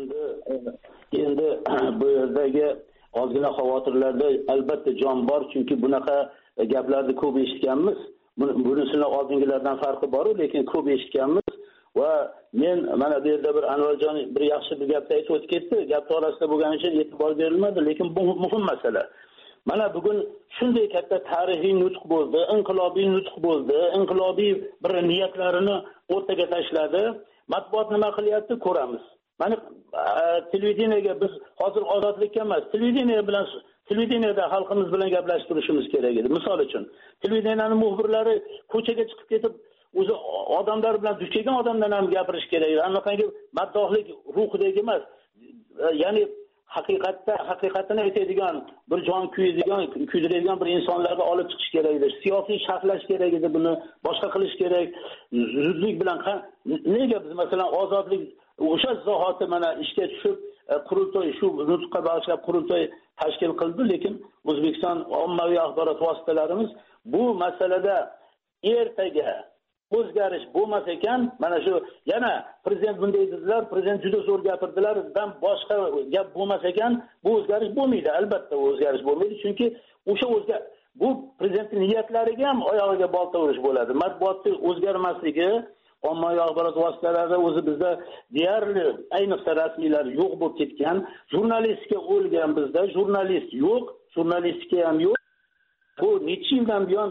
Endi bu yerdagi ozgina xavotirlarda albatta jon bor, chunki bunaqa gaplarni ko'p eshitganmiz. Bunisini oldingilardan farqi bor, lekin ko'p eshitganmiz va men mana bu yerda bir Anvarjon bir yaxshi bir gapni aytib o'tib ketdi. Gap orasida bo'lgani uchun e'tibor berilmadi, lekin bu muhim masala. Mana bugun shunday katta tarixiy nutq bo'ldi, inqilobiy nutq bo'ldi, inqilobiy bir niyatlarini o'rtaga tashladi. Matbuot nima qilyapti ko'ramiz. Mana televideniyaga biz hozir ozodlikka emas, televideniyada xalqimiz bilan gaplashib turishimiz kerak edi. Misol uchun, televideniyaning muxbirlari ko'chaga chiqib ketib, o'zi odamlar bilan duch kelgan odamdan ham gapirish kerak edi. Anaqangi maddohlik ruhidagi emas. Ya'ni haqiqatini aytadigan, bir jon kuydiradigan bir insonlarni olib chiqish kerak edi. Siyosiy sharhlash kerak edi, buni boshqa qilish kerak. Zudlik bilan nega biz masalan ozodlik o'sha zahoti mana ishga tushib qurultoy shu nutqqa bag'ishlab qurultoy tashkil qildi, lekin O'zbekiston ommaviy axborot vositalarimiz bu masalada ertaga o'zgarish bo'lmas ekan, mana shu yana prezident bunday dedilar, prezident juda zo'r gapirdilar, dan boshqa gap bo'lmas ekan, bu o'zgarish bo'lmaydi, albatta o'zgarish bo'lmaydi, chunki o'sha bu prezidentning niyatlariga ham oyog'iga bolta urish bo'ladi. Matbuotning o'zgarmasligi, ommaviy axborot vositalarida o'zi bizda deyarli ayniqsa rasmiylar yo'q bo'lib ketgan, jurnalistika o'lgan bizda, jurnalist yo'q, jurnalistika ham yo'q. Bu necha yildan buyon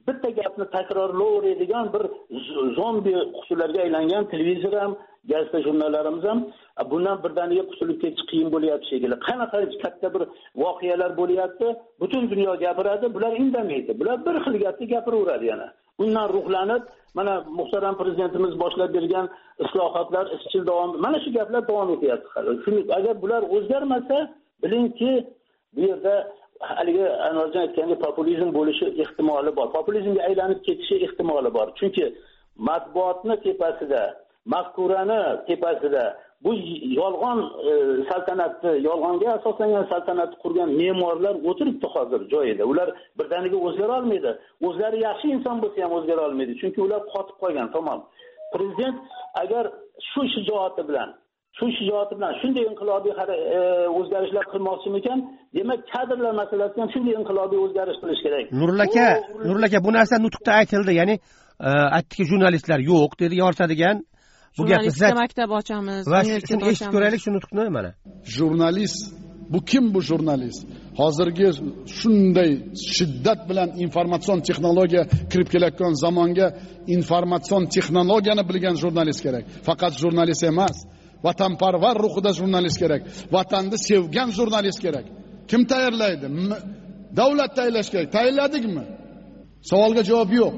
bitta gapni takrorlayveradigan bir zombi qutilarga aylangan televizor ham, gazeta jurnallarimiz ham bundan birdaniga qutulib ketish qiyin bo'lyapti shekilli. Qanaqa katta bir voqealar bo'lyapti, butun dunyo gapiradi, bular indamaydi. Bular bir xil gapni gapiraveradi yana. Undan ruhlanib, mana muhtaram prezidentimiz boshlab bergan islohotlar izchil davom, mana shu gaplar davom etyapti hali. Shuni agar bular o'zgarmasa, bilingki, bu yerda haligi Anvarjon aytgandek populizm bo'lishi ehtimoli bor. Populizmga aylanib ketishi ehtimoli bor. Chunki matbuotni tepasida, mafkurani tepasida bu yolg'on saltanatni, yolg'onga asoslangan saltanatni qurgan me'morlar o'tiribdi hozir joyida. Ular birdaniga o'zgara olmaydi. O'zlari yaxshi inson bo'lsa ham o'zgara olmaydi. Chunki ular qotib qolgan, tamom. Prezident agar shu shijoati bilan shunday inqilobiy o'zgarishlar qilmoqchimikan, demak kadrlar masalasida ham shunday inqilobiy o'zgarish qilish kerak. Nurul aka bu narsa nutqda aytildi, ya'ni aytdiki jurnalistlar yo'q dedi, yoritadigan bu gapni siz maktab ochamiz, va shuni eshitib ko'raylik shu nutqni mana. Jurnalist bu kim bu jurnalist? Hozirgi shunday shiddat bilan informatsion texnologiya kirib kelayotgan zamonga informatsion texnologiyani bilgan jurnalist kerak. Faqat jurnalist emas, vatanparvar ruhida jurnalist kerak. Vatanni sevgan jurnalist kerak. Kim tayyorlaydi? Davlat tayyorlash kerak. Tayyorladikmi? Savolga javob yo'q.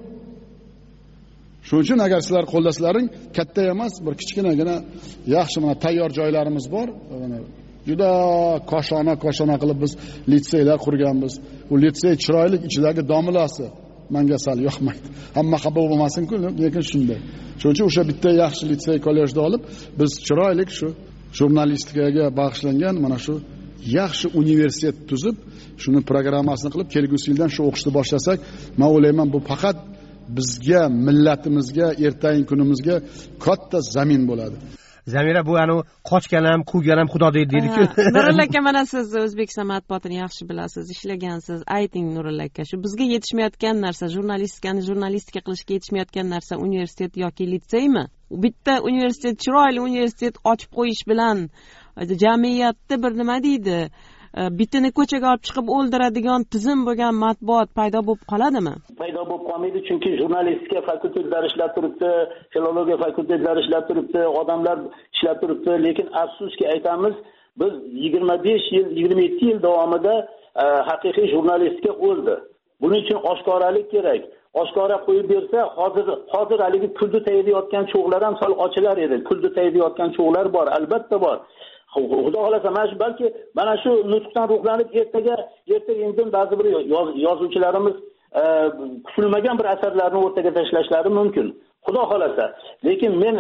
Shuning uchun agar sizlar qo'llasalaring katta emas, bir kichkinagina yaxshi mana tayyor joylarimiz bor. Juda qo'shona qilib biz litseylar qurganmiz. U litsey chiroyli, ichidagi domlasi menga sal yoqmaydi. Hamma xafa bo'lmasin-ku, lekin shunday. Shuning uchun o'sha bitta yaxshi litsey kollejda olib, biz chiroyli shu jurnalistikaga bag'ishlangan mana shu yaxshi universitet tuzib, shuni programmasini qilib, kelgusi yildan shu o'qishni boshlasak, men o'ylayman bu faqat bizga, millatimizga, ertangi kunimizga katta zamin bo'ladi. Zamira bu qochgan ham, kuygan ham Xudo deydi-ku. Nurul aka, mana siz O'zbekiston matbuotini yaxshi bilasiz, ishlagansiz. Ayting Nurul aka, shu bizga yetishmayotgan narsa, jurnalistika qilishga yetishmayotgan narsa universitet yoki litseymi? Bitta universitet, chiroyli universitet ochib qo'yish bilan jamiyatda bir nima deydi, bitini ko'chaga olib chiqib o'ldiradigan tizim bo'lgan matbuot paydo bo'lib qoladimi? Paydo bo'lib qolmaydi, chunki jurnalistika fakultetlari ishlab turibdi, filologiya fakultetlari ishlab turibdi, odamlar ishlab turibdi, lekin afsuski aytamiz, biz 25 yil, 27 yil davomida haqiqiy jurnalistika o'ldi. Buning uchun oshkoralik kerak. Oshkora qo'yib bersa, hozir haligi pulni tayyorlayotgan cho'g'lar ham sal ochilar edi. Pulni tayyorlayotgan cho'g'lar bor, albatta bor. Xudo xolasa balki mana shu nutqdan ruhlanib erta indin ba'zi bir yozuvchilarimiz kutilmagan bir asarlarni o'rtaga tashlashlari mumkin. Xudo xolasa. Lekin men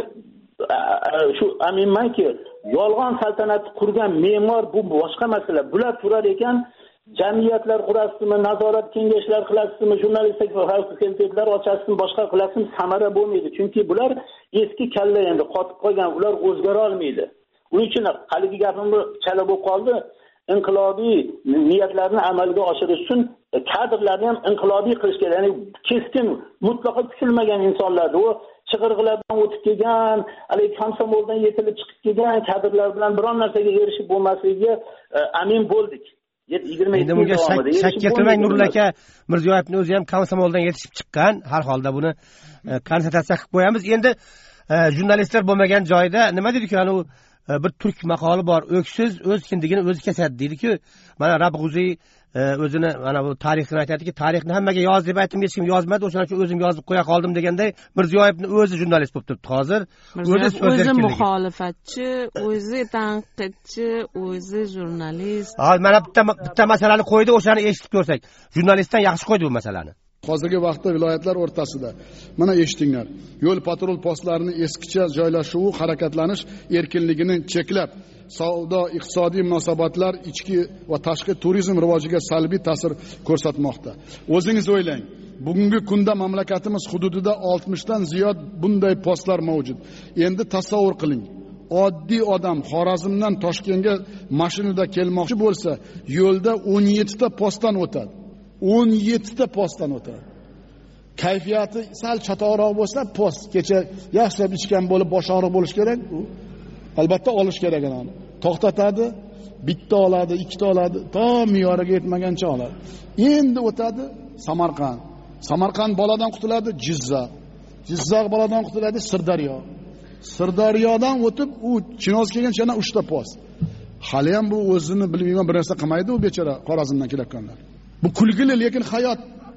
shu aminmanki, yolg'on saltanatni qurgan me'mor bu boshqa masala. Bular turar ekan, jamiyatlar qurasizmi, nazorat kengashlar qilasizmi, jurnalistik fakultetlar ochasizmi, boshqa qilasizmi, samara bo'lmaydi. Chunki bular eski kalla endi qotib qolgan, ular o'zgara olmaydi. Uning uchun haligi gapimni chala bo'lib qoldi. Inqilobiy niyatlarni amalga oshirish uchun kadrlarni ham inqilobiy qilish kerak. Ya'ni keskin, mutlaqo kutilmagan insonlarni, u chig'irg'ilardan o'tib kelgan, haligi komsomoldan yetilib chiqib kelgan kadrlar bilan biron narsaga erishib bo'lmasligiga amin bo'ldik. 20 bunga shak keltirmang Nurul aka. Mirziyoyevning o'zi ham komsomoldan yetishib chiqqan. Har holda buni konstatatsiya qilib qo'yamiz. Endi jurnalistlar bo'lmagan joyda nima dedi-ku, bir turk maqoli bor, o'ksiz o'z kindigini o'zi kesadi deydi-ku. Mana Rabg'uziy o'zini mana bu tarixni aytadiki, tarixni hammaga yoz deb aytdim, hech kim yozmadi, o'shaning uchun o'zim yozib qo'ya qoldim deganday, Mirziyoyevning o'zi jurnalist bo'lib turibdi hozir. O'zi muxolifatchi, o'zi tanqidchi, o'zi jurnalist. Mana bitta masalani qo'ydi, o'shani eshitib ko'rsak. Jurnalistdan yaxshi qo'ydi bu masalani. Hozirgi vaqtda viloyatlar o'rtasida mana eshitinglar, yo'l patrul postlarining eskicha joylashuvi, harakatlanish erkinligini cheklab, savdo iqtisodiy munosabatlar, ichki va tashqi turizm rivojiga salbiy ta'sir ko'rsatmoqda. O'zingiz o'ylang, bugungi kunda mamlakatimiz hududida 60 dan ziyod bunday postlar mavjud. Endi tasavvur qiling. Oddiy odam Xorazmdan Toshkentga mashinada kelmoqchi bo'lsa, yo'lda 17 ta postdan o'tadi. 17 ta postdan o'tadi. Kayfiyati sal chatoqroq bo'lsa, post kecha yaxshilab ichgan bo'lib, bosh og'riq bo'lish kerak. Albatta olish kerak uni. To'xtatadi, bitta oladi, ikkita oladi, to me'yoriga yetmagancha oladi. Endi o'tadi Samarqand. Samarqand boladan qutuladi Jizzax. Jizzax boladan qutuladi Sirdaryo. Sirdaryodan o'tib u Chinozga kelgan yana 3 ta post. Hali ham bu o'zini bilmayman bir narsa qilmaydi u bechora Xorazmdan kelayotganlar. Bu kulgili lekin hayot.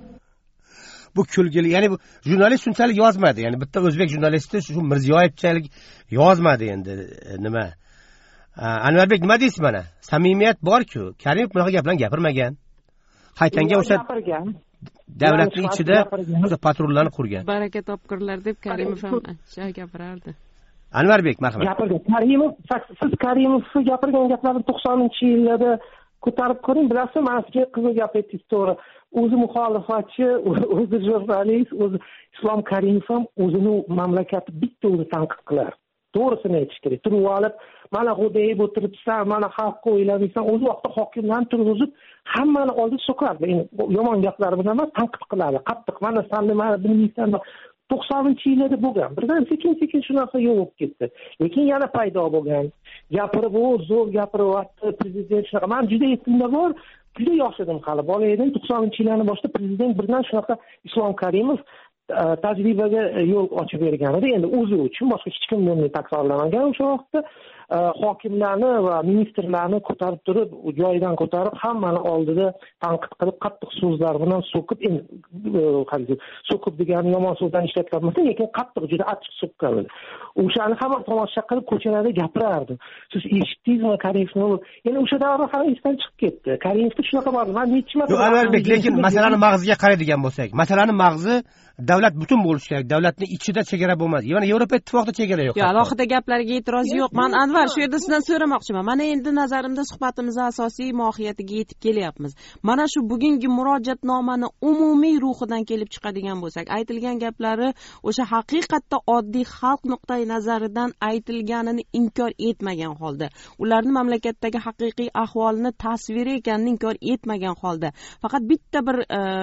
Bu kulgili, ya'ni bu jurnalist shunchalik yozmadi. Ya'ni bitta o'zbek jurnalisti shu Mirziyoyevchalik yozmadi endi nima? Anvarbek nima deysiz mana? Samimiyat bor-ku. Karimov bunaqa gaplarni gapirmagan. Qaytanga o'sha davlatning ichida o'sha patrullarni qurgan. Baraka topqirlar deb Karimov ham gapirardi. Anvarbek marhamat. Gapirgan. Siz Karimovni gapirgan gaplarni 90-yillarda ko'tarib ko'ring, bilasizmi? Mana sizga qizil gap aytdingiz, to'g'ri. O'zi muxolifatchi, o'zi jurnalist, o'zi Islom Karimov ham o'zini mamlakati bitta o'zi tanqid qilar. To'g'risini aytish kerak. Turib olib, mana xo'dayib o'tiribsan, mana xalqqa o'ylamaysan, o'zi vaqtda hokimlarni turg'izib, hammani oldida so'kardi. Endi yomon gaplar bilan emas, tanqid qiladi. Qattiq, mana sen nima bilmaysan. 90-yillarda bo'lgan. Birdan sekin shunaqa yo'q bo'lib ketdi. Lekin yana paydo bo'lgan. Gapirib, zo'r gapiryapti prezident shunaqa. Men juda esimda bor, juda yosh edim hali, bola edim. 90-yillarning boshida prezident birdan shunaqa Islom Karimov tajribaga yo'l ochib bergan edi. Endi o'zi uchun boshqa hech kim buni takrorlamagan o'sha vaqtda. Hokimlarni va ministrlarni ko'tarib turib, joyidan ko'tarib, hammani oldida tanqid qilib, qattiq so'zlar bilan so'kib, endi so'kib degani yomon so'zdan ishlatilmasa, lekin qattiq juda achchiq so'kkan edi. O'shani hamma tomosha qilib ko'chalarda gapirardi. Siz eshitdingizmi Karimovni? Endi o'sha davrda hali esdan chiqib ketdi. Karimovda shunaqa bor. Men necha marta Anvarbek, lekin masalani mag'ziga qaraydigan bo'lsak, masalani mag'zi davlat butun bo'lishi kerak. Davlatning ichida chegara bo'lmaydi. Yana Yevropa ittifoqida chegara yo'q. Yo'q, alohida gaplarga e'tiroz yo'q. Men Anvar shu yerda sizdan so'ramoqchiman. Mana endi nazarimda suhbatimizning asosiy mohiyatiga yetib kelyapmiz. Mana shu bugungi murojaatnomani umumiy ruhidan kelib chiqadigan bo'lsak, aytilgan gaplari o'sha haqiqatda oddiy xalq nuqtai nazaridan aytilganini inkor etmagan holda, ularning mamlakatdagi haqiqiy ahvolini tasviri ekanini inkor etmagan holda, faqat bitta bir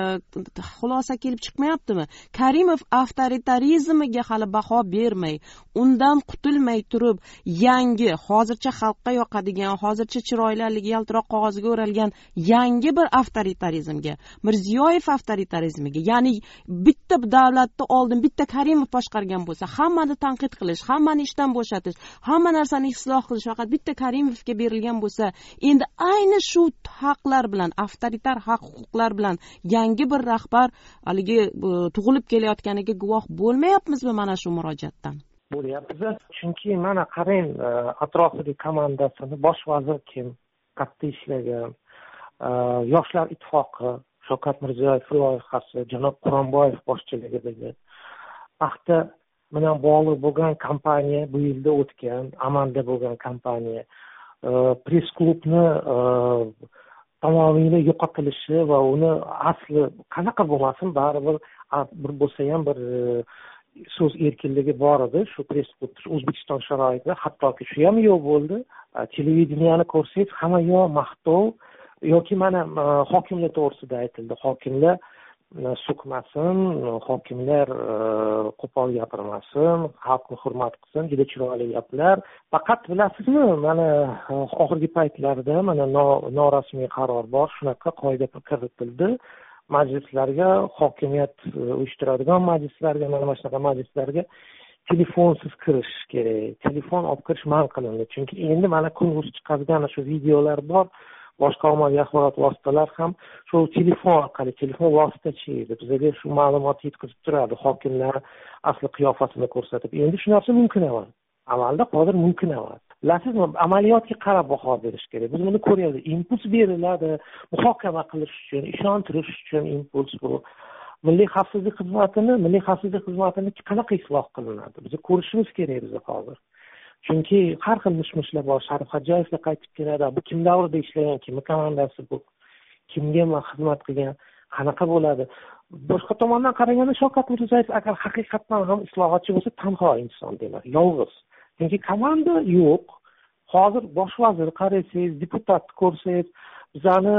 xulosa kelib chiqmayaptimi? Karimov avtoritarizmiga hali baho bermay, undan qutulmay turib, yangi, hozircha xalqqa yoqadigan, hozircha chiroyli yaltiroq qog'ozga o'ralgan yangi bir avtoritarizmga, Mirziyoyev avtoritarizmiga, ya'ni bitta davlatni oldin bitta Karimov boshqargan bo'lsa, hammani tanqid qilish, hammani ishdan bo'shatish, hamma narsani isloh qilish faqat bitta Karimovga berilgan bo'lsa, endi ayni shu haqlar bilan, avtoritar haq-huquqlar bilan yangi bir rahbar haligi tug'ilib kelayotganiga guvoh bo'lmayapmizmi mana shu murojaatdan? Bo'lyapmiz. Chunki mana qarang, atrofidagi komandasini bosh vazir kim, qayerda ishlagan, Yoshlar ittifoqi, Shavkat Mirziyoyev loyihasi, Janob Quronboyev boshchiligidagi vaqtda bilan bog'liq bo'lgan kompaniya, bu yilda o'tgan, amalda bo'lgan kompaniya, press klubni tamomiyla yo'qotilishi va uni asli qanaqa bo'lmasin, baribir bir bo'lsa ham bir so'z erkinligi bor edi shu press klub O'zbekiston sharoitida, hattoki shu ham yo'q bo'ldi. Televideniyani ko'rsangiz hamma yo maqtov yoki mana hokimlar to'g'risida aytildi. Hokimlar so'kmasin, hokimlar qo'pol gapirmasin, xalqni hurmat qilsin, juda chiroyli gaplar. Faqat bilasizmi, mana oxirgi paytlarda mana norasmiy qaror bor, shunaqa qoida kiritildi. Majlislarga, hokimiyat uyushtiradigan majlislarga, mana shunaqa majlislarga telefonsiz kirish kerak. Telefon olib kirish man qilindi. Chunki endi mana kun chiqadigan shu videolar bor. Boshqa ommaviy axborot vositalar ham shu telefon orqali, telefon vositachi edi. Bizga shu ma'lumotni yetkazib turadi, hokimlar asli qiyofasini ko'rsatib. Endi shu narsa mumkin emas. Amalda hozir mumkin emas. Bilasizmi, amaliyotga qarab baho berish kerak. Biz buni ko'ryapmiz. Impuls beriladi, muhokama qilish uchun, ishontirish uchun impuls bu. Milliy xavfsizlik xizmatini qanaqa isloh qilinadi? Biz ko'rishimiz kerak biz hozir. Chunki har xil mish-mishlar bor. Sharif Xo'jayevga qaytib keladi. Bu kim davrida ishlagan, kim komandasi bu? Kimga xizmat qilgan? Qanaqa bo'ladi? Boshqa tomondan qaraganda Shavkat Mirziyoyev agar haqiqatdan ham islohotchi bo'lsa, tanho inson demak, yolg'iz. Chunki komanda yo'q. Hozir bosh vazir qarasangiz, deputatni ko'rsangiz, bizani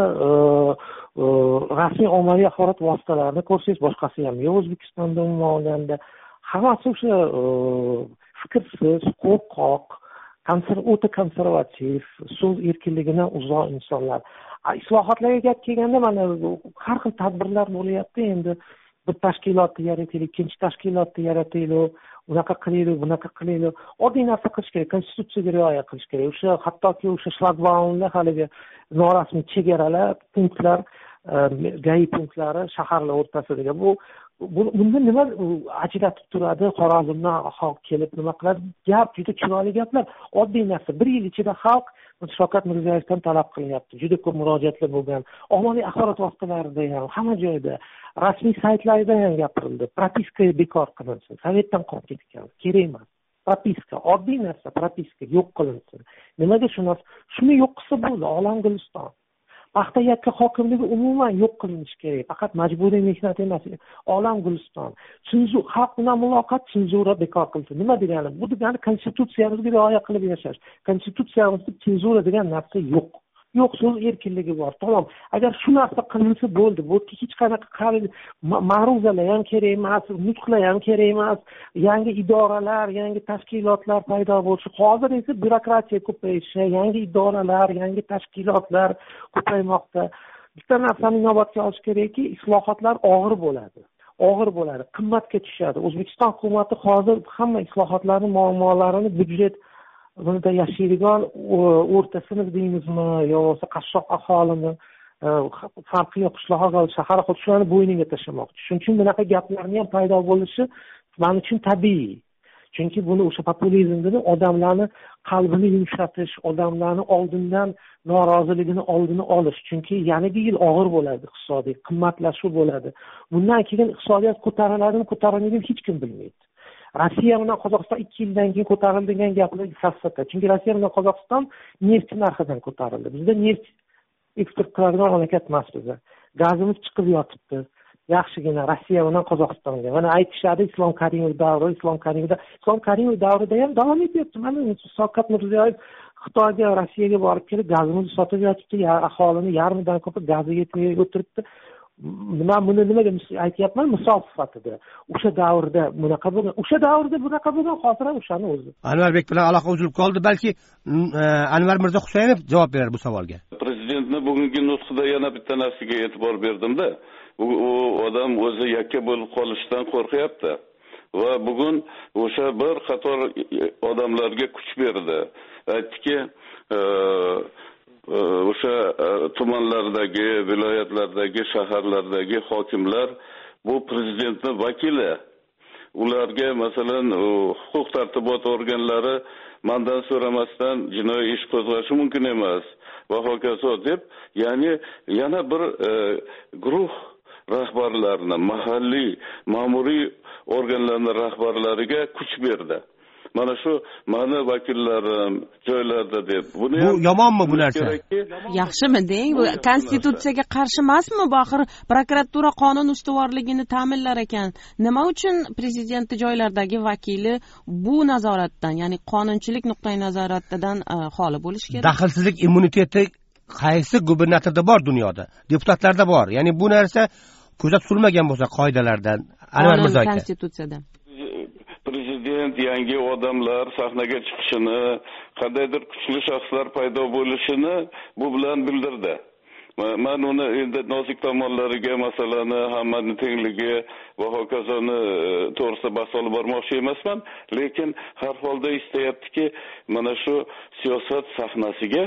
rasmiy ommaviy axborot vositalarini ko'rsangiz, boshqasi ham yo'q O'zbekistonda umuman olganda. Hammasi o'sha fikrsiz, qo'rqoq, o'ta konservativ, so'z erkinligidan uzoq insonlar. Islohotlarga gap kelganda mana har xil tadbirlar bo'lyapti. Endi bir tashkilotni yarataylik, ikkinchi tashkilotni yarataylik, unaqa qilaylik, bunaqa qilaylik. Oddiy narsa qilish kerak, konstitutsiyaga rioya qilish kerak. O'sha hattoki o'sha shlagbaumlar, haligi norasmiy chegaralar, punktlar, gai punktlari shaharlar o'rtasidagi bunda nima ajratib turadi? Xorazmdan xalq kelib nima qiladi? Gap juda chiroyli gaplar, oddiy narsa. Bir yil ichida xalq Shavkat Mirziyoyevdan talab qilyapti. Juda ko'p murojaatlar bo'lgan. Ommaviy axborot vositalarida ham, hamma joyda, rasmiy saytlarda ham gapirildi. Propiska bekor qilinsin. Sovetdan qolib ketgan. Kerak emas. Propiska, oddiy narsa, propiska yo'q qilinsin. Nimaga shuni yo'q qilsa bo'ldi, olam Guliston. Paxta yakka hokimligi umuman yo'q qilinishi kerak. Faqat majburiy mehnat emas, olam Guliston. Xalq bilan muloqot, senzura bekor qilinsin. Nima degani? Bu degani konstitutsiyamizga rioya qilib yashash. Konstitutsiyamizda senzura degan narsa yo'q. Yo'q, so'z erkinligi bor. Tamam. Agar shu narsa qilinsa bo'ldi. Bu hech qanaqa ma'ruzalar ham kerak emas, nutqlar ham kerak emas, yangi idoralar, yangi tashkilotlar paydo bo'lishi. Hozir esa byurokratiya ko'payishi, yangi idoralar, yangi tashkilotlar ko'paymoqda. Bitta narsani inobatga olish kerakki, islohotlar og'ir bo'ladi. Qimmatga tushadi. O'zbekiston hukumati hozir hamma islohotlarning muammolarini byudjet bunda yashaydigan o'rta sinf deymizmi yoki qashshoq aholini farqi yo'q qishloq aholi shahar aholisi bo'yniga tashlamoqchi. Shuning uchun bunaqa gaplarning ham paydo bo'lishi men uchun tabiiy. Chunki buni o'sha populizmni odamlarni qalbini yumshatish, odamlarni oldindan noroziligini oldini olish. Chunki yangi yil og'ir bo'ladi, iqtisodiy qimmatlashuv bo'ladi. Bundan keyin iqtisodiyot ko'tariladimi, ko'tarilmaydi hech kim bilmaydi. Rossiya bilan Qozog'iston 2 yildan keyin ko'tarildi degan gaplar safsata. Chunki Rossiya bilan Qozog'iston neft narxidan ko'tarildi. Bizda neft eksport qiladigan mamlakat emas bizda. Gazimiz chiqib yotibdi. Yaxshigina Rossiya bilan Qozog'istonga. Mana aytishadi Islom Karimov davrida ham davom etyapti. Mana Shavkat Mirziyoyev Xitoyga, Rossiyaga borib kelib gazimizni sotib yotibdi. Aholini yarmidan ko'pi gazi yetmay o'tiribdi. Men buni nimaga aytyapman? Misol sifatida. O'sha davrda bunaqa bo'lgan, hozir ham o'shani o'zi. Anvarbek bilan aloqa uzilib qoldi. Balki Anvar Mirzo Husaynov javob berar bu savolga. Prezidentning bugungi nutqida yana bitta narsaga e'tibor berdim-da. U odam o'zi yakka bo'lib qolishdan qo'rqyapti. Va bugun o'sha bir qator odamlarga kuch berdi. Aytdiki, o'sha tumanlardagi, viloyatlardagi, shaharlardagi hokimlar bu prezidentning vakili. Ularga masalan huquq tartibot organlari mendan so'ramasdan jinoiy ish qo'zg'ashi mumkin emas va hokazo deb, ya'ni yana bir guruh rahbarlarini, mahalliy ma'muriy organlarning rahbarlariga kuch berdi. Mana shu meni vakillarim joylarda deb. Bu yomonmi bu narsa? Yaxshimi deng? Bu konstitutsiyaga qarshi emasmi? Baxir prokuratura qonun ustuvorligini ta'minlar ekan. Nima uchun prezident joylardagi vakili bu nazoratdan, ya'ni qonunchilik nuqtai nazoratidan xoli bo'lish kerak? Daxlsizlik immuniteti qaysi gubernatorda bor dunyoda? Deputatlarda bor. Ya'ni bu narsa ko'zda tutilmagan bo'lsa qoidalardan, Anvar Mirzo aka. Konstitutsiyadan. Prezident yangi odamlar sahnaga chiqishini, qandaydir kuchli shaxslar paydo bo'lishini bu bilan bildirdi. Men uni endi nozik tomonlariga, masalani hammaning tengligi va hokazoni to'g'risida bahs olib bormoqchi emasman, lekin har holda istayaptiki, mana shu siyosat sahnasiga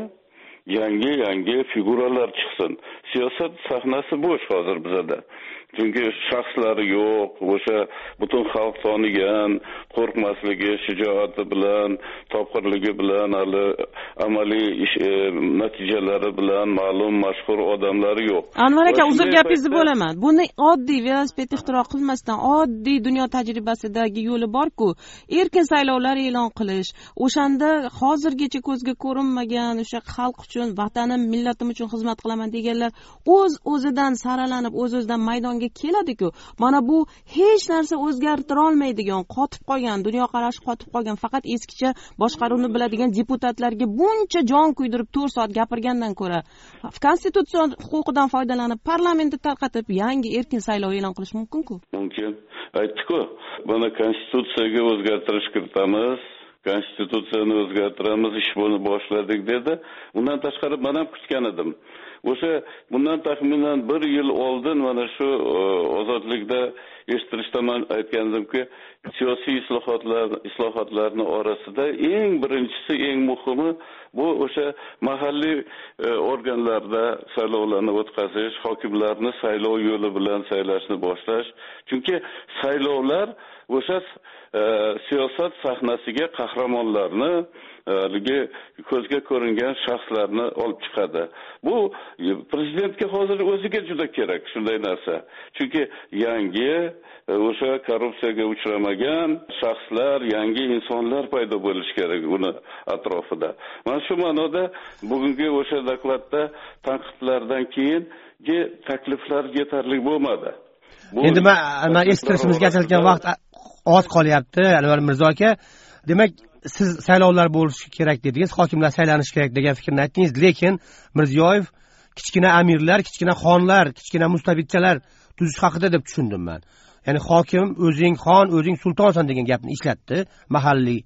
yangi figuralar chiqsin. Siyosat sahnasi bo'sh hozir bizda. Chunki shaxslari yo'q, o'sha butun xalq tonigan, qo'rqmasligi, shijoati bilan, topqirligi bilan, hali amaliy natijalari bilan ma'lum mashhur odamlari yo'q. Anvar aka, uzr gapingizni bo'laman. Buni oddiy velosiped ixtiro qilmasdan, oddiy dunyo tajribasidagi yo'li bor-ku, erkin saylovlar e'lon qilish, o'shanda hozirgacha ko'zga ko'rinmagan o'sha xalq uchun, vatanim, millatim uchun xizmat qilaman deganlar o'z-o'zidan saralanib, o'z-o'zidan maydonga keladi-ku. Mana bu hech narsa o'zgartira olmaydigan, qotib qolgan, dunyoqarashi qotib qolgan, faqat eskicha boshqaruvni biladigan deputatlarga buncha jon kuydirib 4 soat gapirgandan ko'ra, konstitutsiya huquqidan foydalanib, parlamentni tarqatib, yangi erkin saylov e'lon qilish mumkin-ku. Mumkin. Aytdi-ku, buni konstitutsiyaga o'zgartirish kiritamiz. Konstitutsiyani o'zgartiramiz, ish buni boshladik dedi. Undan tashqari men ham kutgan edim. o'sha bundan taxminan 1 yil oldin mana shu ozodlikda eshittirishda men aytgandimki, siyosiy islohotlarni orasida eng birinchisi, eng muhimi bu o'sha mahalliy organlarda saylovlarni o'tkazish, hokimlarni saylov yo'li bilan saylashni boshlash. Chunki saylovlar o'sha siyosat sahnasiga qahramonlarni, ko'zga ko'ringan shaxslarni olib chiqadi. Bu prezidentga hozir o'ziga juda kerak shunday narsa. Chunki yangi o'sha korrupsiyaga uchramagan shaxslar, yangi insonlar paydo bo'lishi kerak uni atrofida. Mana shu ma'noda bugungi o'sha dokladda tanqidlardan keyingi takliflar yetarli bo'lmadi. Endi men eshittirishimizga aytilgan vaqt oz qolyapti, Anvar Mirzo aka. Demak, siz saylovlar bo'lishi kerak dedingiz, hokimlar saylanishi kerak degan fikrni aytdingiz, lekin Mirziyoyev kichkina amirlar, kichkina xonlar, kichkina mustabidchalar tuzish haqida deb tushundim men. Ya'ni hokim o'zing xon, o'zing sultonsan degan gapni ishlatdi mahalliy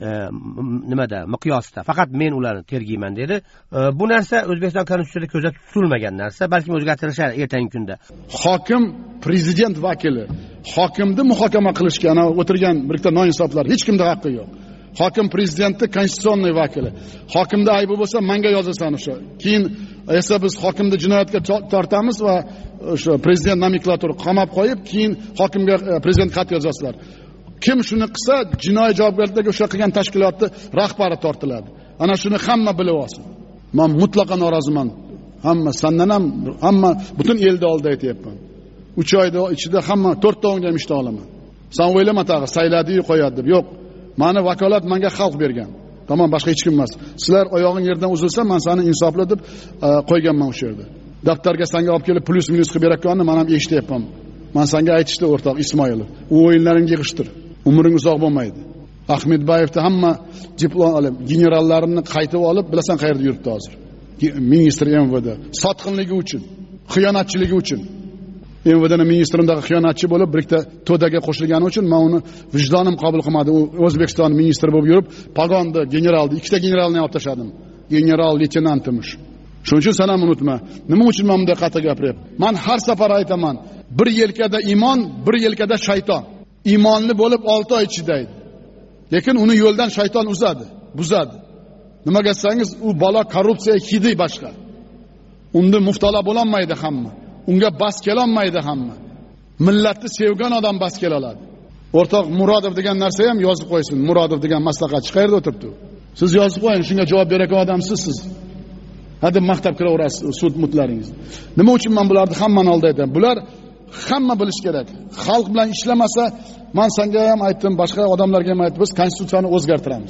miqyosda. Faqat men ularni tergiyman dedi. Bu narsa O'zbekiston konstitutsiyasida ko'zda tutilmagan narsa, balki o'zgartirishar ertangi kunda. Hokim prezident vakili, hokimni muhokama qilishga o'tirgan birikta noinsoflar hech kimda haqqi yo'q. Hokim prezidentni konstitutsionniy vakili. Hokimda aybi bo'lsa, menga yozasan o'sha. Keyin esa biz hokimni jinoyatga tortamiz va o'sha prezident nomenklatura qamab qo'yib, keyin hokimga prezident xat yozasizlar. Kim shuni qilsa, jinoiy javobgarlikka o'sha qilgan tashkilotning rahbari tortiladi. Ana shuni hamma bilib olsin. Men mutlaqo noroziman. Hamma sandan ham, hamma butun elda oldida aytayapman. 3 oyda ichida hamma 4 ta o'ngga ishta olaman. Sen o'ylama tag'i sayladi-yu qo'yadi deb. Yo'q. Meni vakolat menga xalq bergan. Tamam, boshqa hech kim emas. Sizlar oyog'ing yerdan uzilsa, men seni insofli deb qo'yganman o'sha yerda. Daftarga senga olib kelib plus minus qilib berayotganini men ham eshityapman. Men senga aytishdi o'rtoq Ismoilov. U o'yinlaringga yig'ishtir. Umring uzoq bo'lmaydi. Ahmedbayevda hamma diplom olib, generallarini qaytib olib, bilasan qayerda yuribdi hozir. Ministr MVD sotqinligi uchun, xiyonatchiligi uchun. MVDning ministrindagi xiyonatchi bo'lib, birikta to'daga qo'shilgani uchun men uni vijdonim qabul qilmadi. U O'zbekiston ministri bo'lib yurib, pagonni, generalni, ikkita generalni olib tashladim. General leytenantimish. Shuning uchun sen ham unutma. Nima uchun men bunday qattiq gapiryapman? Men har safar aytaman, bir yelkada iymon, bir yelkada shayton. Iymonli bo'lib 6 oy chidaydi. Lekin uni yo'ldan shayton uzadi, buzadi. Nimaga desangiz, u bola korrupsiya hidi boshqa. Unda muftalo bo'lolmaydi hamma. Unga bas kelolmaydi hamma. Millatni sevgan odam bas kela oladi. O'rtoq Murodov degan narsa ham yozib qo'ysin. Murodov degan maslahatchi qayerda o'tiribdi? Siz yozib qo'ying, shunga javob beradigan odamsiz siz. Hadeb maktab kiraverasiz sud mutlaringiz. Nima uchun men bularni hammani oldida aytaman? Bular hamma bilish kerak. Xalq bilan ishlamasa, men senga ham aytdim, boshqa odamlarga ham aytdim, biz konstitutsiyani o'zgartiramiz.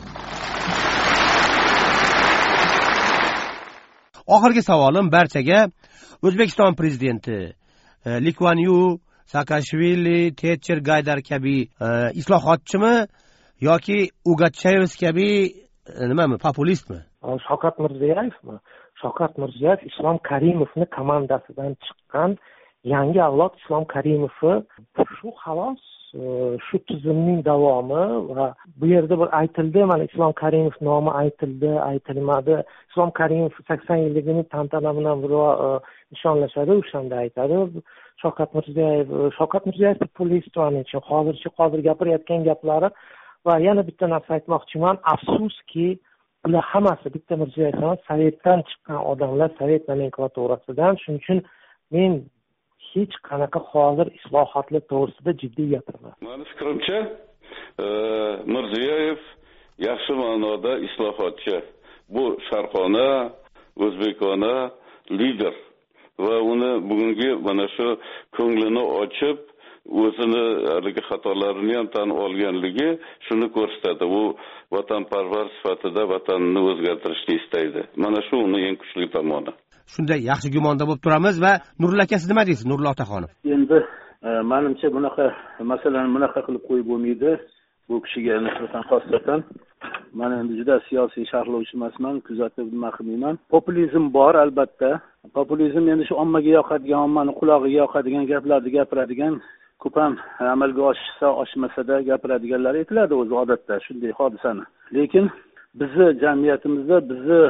Oxirgi savolim barchaga. O'zbekiston prezidenti Lee Kuan Yew, Saakashvili, Thatcher, Gaydar kabi islohotchimi yoki Ugatchayevs kabi nimami, populistmi? Shavkat Mirziyoyevmi? Shavkat Mirziyoyev Islom Karimovning komandasidan chiqqan yangi avlod Islom Karimovni shu xolos shu tizimning davomi va bu yerda bir aytildi, mana Islom Karimov nomi aytildi, aytilmadi. Islom Karimov 80 yilligini tantana bilan nishonlashadi, o'shanda aytadi. Shavkat Mirziyoyev populist uchun hozir gapirayotgan gaplari va yana bitta narsa aytmoqchiman. Afsuski, bular hammasi bitta Mirziyoyev emas, Sovetdan chiqqan odamlar, Sovet nomenklaturasidan. Shuning uchun men hech qanaqa hozir islohotlar to'g'risida jiddiy gapiraman. Mening fikrimcha, Mirziyoyev yaxshi ma'noda islohotchi. Bu sharqona, o'zbekona lider va uni bugungi mana shu ko'nglini ochib, o'zini haligi xatolarini ham tan olganligi shuni ko'rsatadi. U vatanparvar sifatida vatanini o'zgartirishni istaydi. Mana shu uning eng kuchli tomoni. Shunday yaxshi gumonda bo'lib turamiz va Nurul aka, siz nima deysiz, Nurul Otaxonov? Endi menimcha bunaqa masalani bunaqa qilib qo'yib bo'lmaydi. Bu kishiga nisbatan xosatan men endi juda siyosiy sharhlovchi emasman, kuzatib nima qilmayman. Populizm bor albatta. Populizm endi shu ommaga yoqadigan, ommani qulog'iga yoqadigan gaplarni gapiradigan, ko'p ham amalga oshsa, oshmasada gapiradiganlar aytiladi o'zi odatda shunday hodisani. Lekin bizni jamiyatimizda, bizni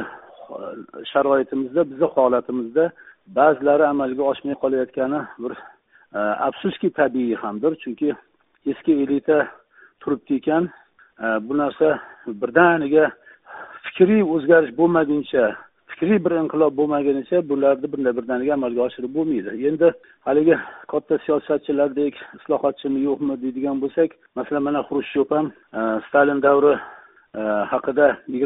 sharoitimizda, bizni holatimizda ba'zilari amalga oshmay qolayotgani bir afsuski tabiiy hamdir, chunki eski elita turibdi ekan, bu narsa birdaniga fikriy o'zgarish bo'lmaguncha, fikriy bir inqilob bo'lmagunicha bularni birdaniga amalga oshirib bo'lmaydi. Endi haligi katta siyosatchilardek islohotchimi yo'qmi deydigan bo'lsak, masalan mana Xrushchev ham Stalin davri haqida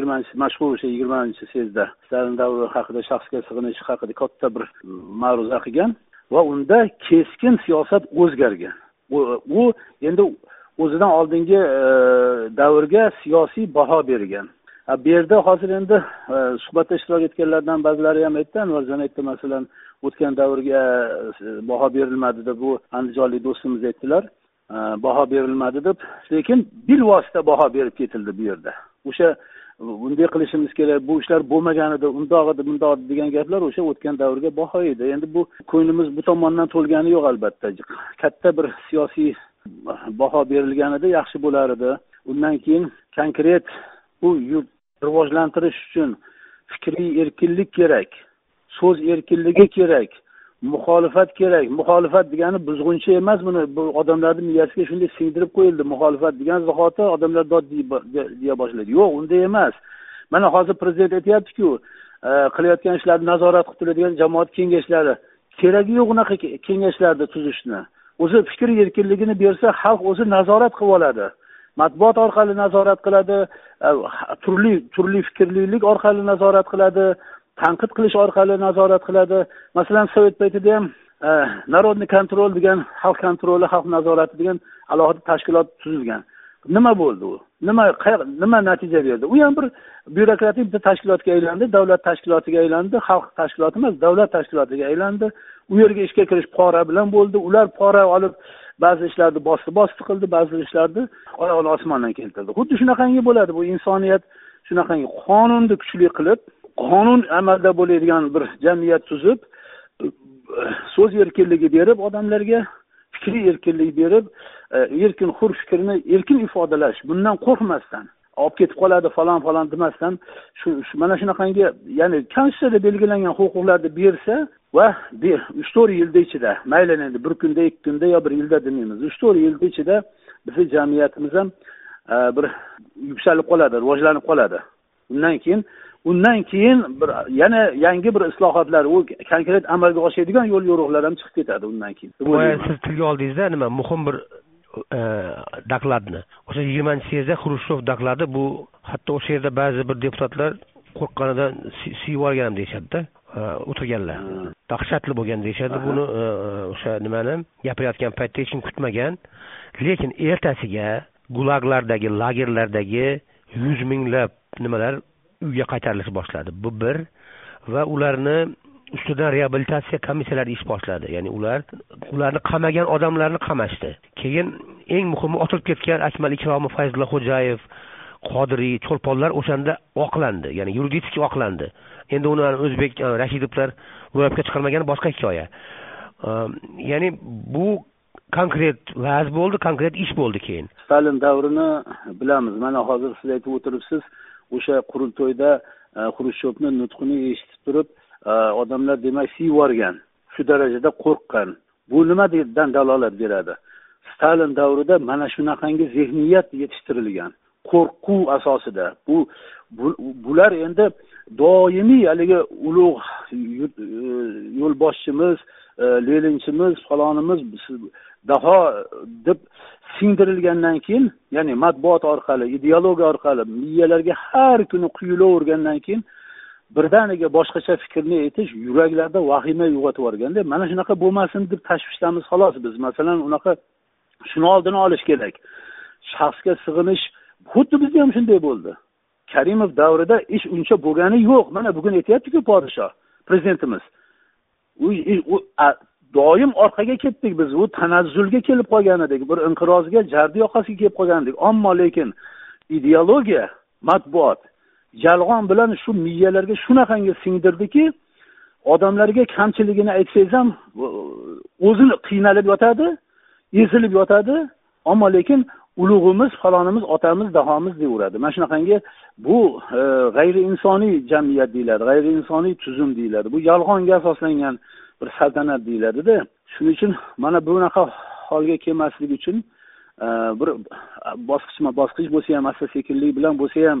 20-sezda Stalin davri haqida shaxsga sig'inish haqida katta bir ma'ruza qilgan va unda keskin siyosat o'zgargan. U endi o'zidan oldingi davrga siyosiy baho bergan. Bu yerda hozir endi suhbatda ishtirok etganlardan ba'zilari ham aytdi, Anvarjon aytdi, masalan, o'tgan davrga baho berilmadi deb bu andijonlik do'stimiz aytdilar. Baho berilmadi deb, lekin bilvosita baho berib ketildi bu yerda. O'sha bunday qilishimiz kerak, bu ishlar bo'lmaganida, undoq edi, bundoq edi degan gaplar o'sha o'tgan davrga baho edi. Endi bu ko'nglimiz bu tomondan to'lgani yo'q albatta. Katta bir siyosiy baho berilganida yaxshi bo'lar edi. Undan keyin konkret bu yurt rivojlantirish uchun fikriy erkinlik kerak, so'z erkinligi kerak, muxolifat kerak. Muxolifat degani buzg'unchi emas, buni bu odamlarning miyasiga shunday singdirib qo'yildi. Muxolifat degan zahoti odamlar dod deya boshladi. Yo'q, unday emas. Mana hozir prezident aytayapti-ku, qilayotgan ishlarni nazorat qilib turadigan jamoat kengashlari. Keragi yo'q unaqa kengashlarni tuzishni. O'zi fikr erkinligini bersa, xalq o'zi nazorat qilib oladi. Matbuot orqali nazorat qiladi, turli fikrlilik orqali nazorat qiladi, tanqid qilish orqali nazorat qiladi. Masalan, Sovet paytida ham Narodniy kontrol degan, xalq kontroli, xalq nazorati degan alohida tashkilot tuzilgan. Nima bo'ldi u? Nima natija berdi? U ham bir byurokratik bir tashkilotga aylandi, davlat tashkilotiga aylandi, xalq tashkiloti emas, davlat tashkilotiga aylandi. U yerga ishga kirish pora bilan bo'ldi. Ular pora olib ba'zi ishlarni bosti qildi, ba'zi ishlarni oyog'ini osmondan keltirdi. Xuddi shunaqangi bo'ladi bu insoniyat, shunaqangi qonunni kuchli qilib, qonun amalda bo'ladigan bir jamiyat tuzib, so'z erkinligi berib, odamlarga fikriy erkinlik berib, erkin hur fikrini erkin ifodalash, bundan qo'rqmasdan, olib ketib qoladi falon demasdan, mana shunaqangi, ya'ni konstitutsiyada belgilangan huquqlarni bersa va 3-4 yilda ichida, mayli endi bir kunda, 2 kunda yo bir yilda demaymiz, 3-4 yilda ichida bizning jamiyatimiz ham bir yuksalib qoladi, rivojlanib qoladi. Undan keyin bir yana yangi bir islohotlar, u konkret amalga oshadigan yo'l yo'riqlar ham chiqib ketadi undan keyin. Siz tilga oldingizda nima muhim bir dokladni. O'sha 20-sezda Xrushchev dokladi, bu hatto o'sha yerda ba'zi bir deputatlar qo'rqqanidan siyib olgan deyshadi-da, o'tirganlar. Dahshatli bo'lgan deyshadi. Buni o'sha nimani gapirayotgan paytda hech kim kutmagan. Lekin ertasiga gulaglardagi, lagerlardagi 100 minglab nimalar uyga qaytarilish boshladi. Bu bir va ularni ustidan reabilitatsiya komissiyalari ish boshladi. Ya'ni ularni qamagan odamlarni qamashdi. Keyin eng muhimi otilib ketgan Akmal Ikromov, Fayzullo Xo'jayev, Qodiriy, Cho'lponlar o'shanda oqlandi. Ya'ni yuridik oqlandi. Endi uni o'zbek Rashidovlar ro'yobga chiqarmagani boshqa hikoya. Ya'ni bu konkret vaz bo'ldi, konkret ish bo'ldi keyin. Stalin davrini bilamiz. Mana hozir siz aytib o'tiribsiz, o'sha qurultoyda Xrushchevning nutqini eshitib turib, odamlar demak siyvorgan, shu darajada qo'rqqan. Bu nimadan dalolat beradi? Stalin davrida mana shunaqangi zehniyat yetishtirilgan, qo'rquv asosida. Bular endi doimiy haligi ulug' yo'lboshchimiz, Leninchimiz, falonimiz, daho deb singdirilgandan keyin, ya'ni matbuot orqali, ideologiya orqali miyalarga har kuni quyilavergandan keyin birdaniga boshqacha fikrni aytish yuraklarda vahima uyg'otib yuborganda, mana shunaqa bo'lmasin deb tashvishdamiz xolos biz. Masalan, unaqa shuni oldini olish kerak. Shaxsga sig'inish xuddi bizda ham shunday bo'ldi. Karimov davrida ish uncha bo'lgani yo'q. Mana bugun aytayapti-ku podshoh, prezidentimiz. Doim orqaga ketdik biz. U tanazzulga kelib qolgan edik, bir inqirozga, jardi yoqasiga kelib qolgan edik. Ammo lekin ideologiya, matbuot yolg'on bilan shu miyalarga shunaqangi singdirdiki, odamlarga kamchiligini aytsangiz ham o'zini qiynalib yotadi, ezilib yotadi, ammo lekin ulug'imiz falonimiz otamiz dahomiz deyaveradi. mana shunaqangi bu g'ayriinsoniy jamiyat deyiladi, g'ayriinsoniy tuzum deyiladi, bu yolg'onga asoslangan bir saltanat deyiladida. Shuning uchun mana bunaqa holga kelmaslik uchun bir bosqich bo'lsa ham asta sekinlik bilan bo'lsa ham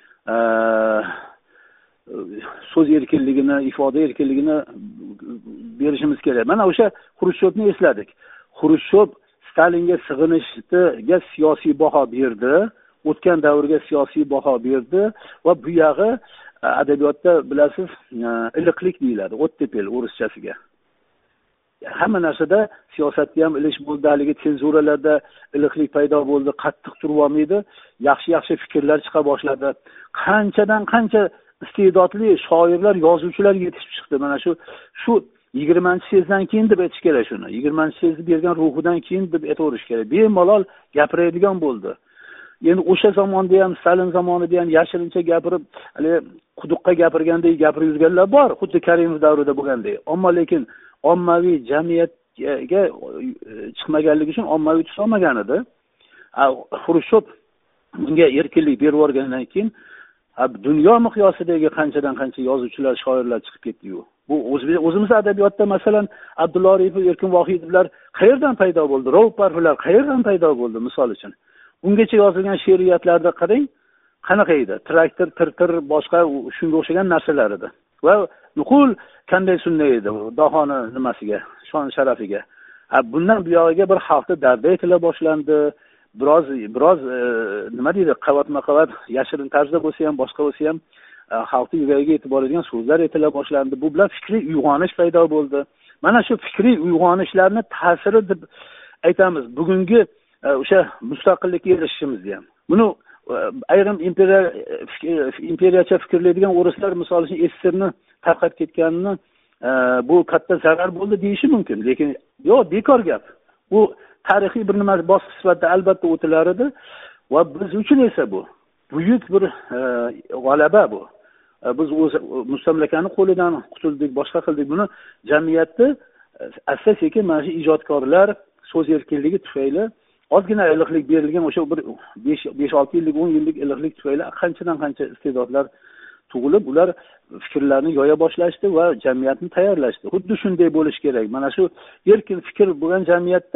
so'z erkinligini, ifoda erkinligini berishimiz kerak. Mana o'sha Xrushchevni esladik. Xrushchev Stalinga sig'inishga siyosiy baho berdi, o'tgan davrga siyosiy baho berdi va bu yog'i adabiyotda bilasiz iliqlik deyiladi, ottepel o'rischasiga. Hamma narsada siyosatda ham ilish bo'ldi, haligi senzuralarda iliqlik paydo bo'ldi, qattiq turib olmaydi, yaxshi fikrlar chiqa boshladi. Qanchadan qancha iste'dodli shoirlar, yozuvchilar yetishib chiqdi. Mana shu 20-sezdan keyin deb aytish kerak shuni. 20-sezni bergan ruhidan keyin deb aytaverish kerak. Bemalol gapiradigan bo'ldi. Endi o'sha zamonda ham, Stalin zamonida ham yashirincha gapirib, hali quduqqa gapirgandek gapirib yurganlar bor, xuddi Karimov davrida bo'lgandek. Ammo lekin ommaviy jamiyatga chiqmaganligi uchun ommaviy tus olmagan edi. Xrushchev bunga erkinlik berib yuborgandan keyin dunyo miqyosidagi qanchadan qancha yozuvchilar, shoirlar chiqib ketdi-yu. Bu o'zimiz adabiyotda masalan Abdulla Oripov, Erkin Vohidovlar qayerdan paydo bo'ldi? Rauf Parfilar qayerdan paydo bo'ldi misol uchun? Ungacha yozilgan she'riyatlarda qarang, qanaqa edi? Traktor, tirtir, boshqa shunga o'xshagan narsalar edi. Va nuqul qanday sunna edi Dahoni nimasiga, shon sharafiga. Bundan buyog'iga bir xalqning dardi aytila boshlandi. Biroz nima deydi, qavatma-qavat yashirin tarzda bo'lsa ham, boshqa bo'lsa ham xalqning yuragiga yetib boradigan so'zlar aytila boshlandi. Bu bilan fikriy uyg'onish paydo bo'ldi. Mana shu fikriy uyg'onishlarni ta'siri deb aytamiz. Bugungi o'sha mustaqillikka erishishimizni ham. Buni ayrim imperiyacha fikrlaydigan o'rislar misol uchun SSRni tarqab ketganini bu katta zarar bo'ldi deyishi mumkin, lekin yo'q, bekor gap. Bu tarixiy bir nima bosqich sifatida albatta o'tilar edi va biz uchun esa bu buyuk bir g'alaba bu. Biz o'z mustamlakani qo'lidan qutuldik, boshqa qildik. Buni jamiyatda asta-sekin mana shu ijodkorlar so'z erkinligi tufayli ozgina iliqlik berilgan, o'sha bir 5-6 yillik, 10 yillik iliqlik tufayli qanchadan qancha iste'dodlar tug'ilib, ular fikrlarni yoya boshlashdi va jamiyatni tayyorlashdi. Xuddi shunday bo'lish kerak. Mana shu erkin fikr bo'lgan jamiyatda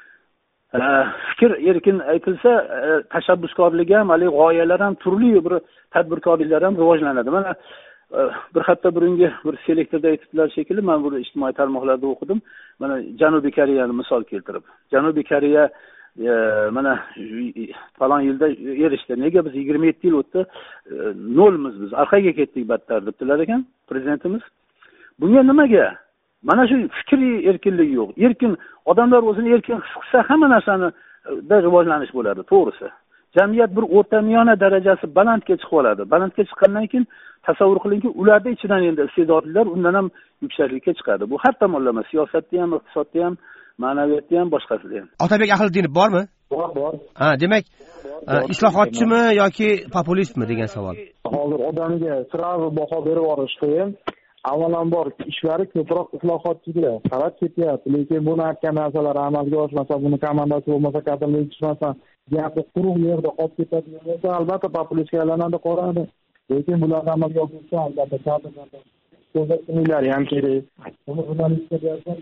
fikr erkin aytilsa, tashabbuskorlik ham, hali g'oyalar ham, turli bir tadbirkorliklar ham rivojlanadi. Mana bir hafta burungi bir selektorda aytibdilar shekilli, men bu ijtimoiy tarmoqlarda o'qidim. Mana Janubiy Koreyani misol keltirib. Janubiy Koreya mana falon yilda erishdi. Nega biz 27 yil o'tdi, nolmiz biz, orqaga ketdik battar debdilar ekan prezidentimiz. Bunga nimaga? Mana shu fikriy erkinlik yo'q. Erkin odamlar o'zini erkin his qilsa, hamma narsada rivojlanish bo'ladi, to'g'risi. Jamiyat bir o'rtamiyona darajasi balandga chiqib oladi. Balandga chiqqandan keyin tasavvur qilingki, ularda ichidan endi iste'dodlilar undan ham yuksaklikka chiqadi. Bu har tomonlama, siyosatda ham, iqtisodda ham, ma'naviyatda ham, boshqasida ham. Otabek Ahliddinov bormi? Bor. Demak, islohotchimi yoki populistmi degan savol. Hozir odamga sirasi baho berib yuborish qiyin. Avvalambor ishlari ko'proq islohotchiga qarab ketyapti, lekin buni aytgan narsalar amalga oshmasa, buni komandasi bo'lmasa, kadrlar yetishmasa, gapi quruq yerda qolib ketadigan bo'lsa, albatta populistga aylanadi, qoladi. Lekin bularni amalga oshirsa, albatta kadrlar ko'rsatuvlari ham kerak. Buni jurnalistlarga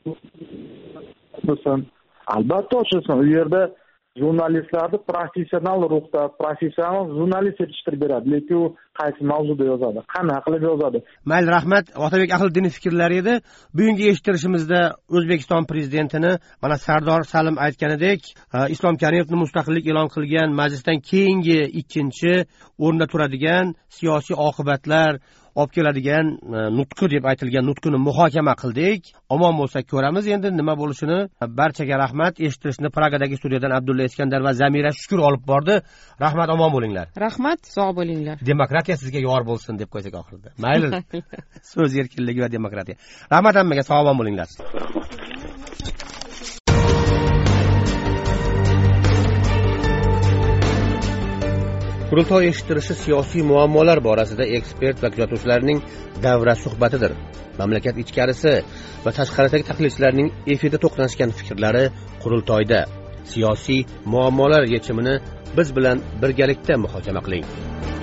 albatta oshirsin. U yerda jurnalistlarni professional ruhda, professional jurnalist yetishtirib beradi. Lekin u qaysi mavzuda yozadi, qanaqa qilib yozadi. Mayli, rahmat. Otabek Ahliddinov fikrlari edi. Bugungi eshittirishimizda O'zbekiston prezidentini mana Sardor Salim aytganidek, Islom Karimovni mustaqillik e'lon qilgan majlisdan keyingi ikkinchi o'rinda turadigan siyosiy oqibatlar olib keladigan nutqi deb aytilgan nutqini muhokama qildik. Omon bo'lsak ko'ramiz endi nima bo'lishini. Barchaga rahmat. Eshittirishni Pragadagi studiyadan Abdulla Iskandar va Zamira Shukur olib bordi. Rahmat, omon bo'linglar. Rahmat, sog' bo'linglar. Demokratiya sizga yor bo'lsin deb qo'ysak oxirida. Mayli. So'z erkinligi va demokratiya. Rahmat hammaga, sog' omon bo'linglar. Qurultoy eshittirishi siyosiy muammolar borasida ekspert va kuzatuvchilarning davra suhbatidir. Mamlakat ichkarisi va tashqaridagi tahlilchilarning efirda to'qnashgan fikrlari qurultoyda. siyosiy muammolar yechimini biz bilan birgalikda muhokama qiling.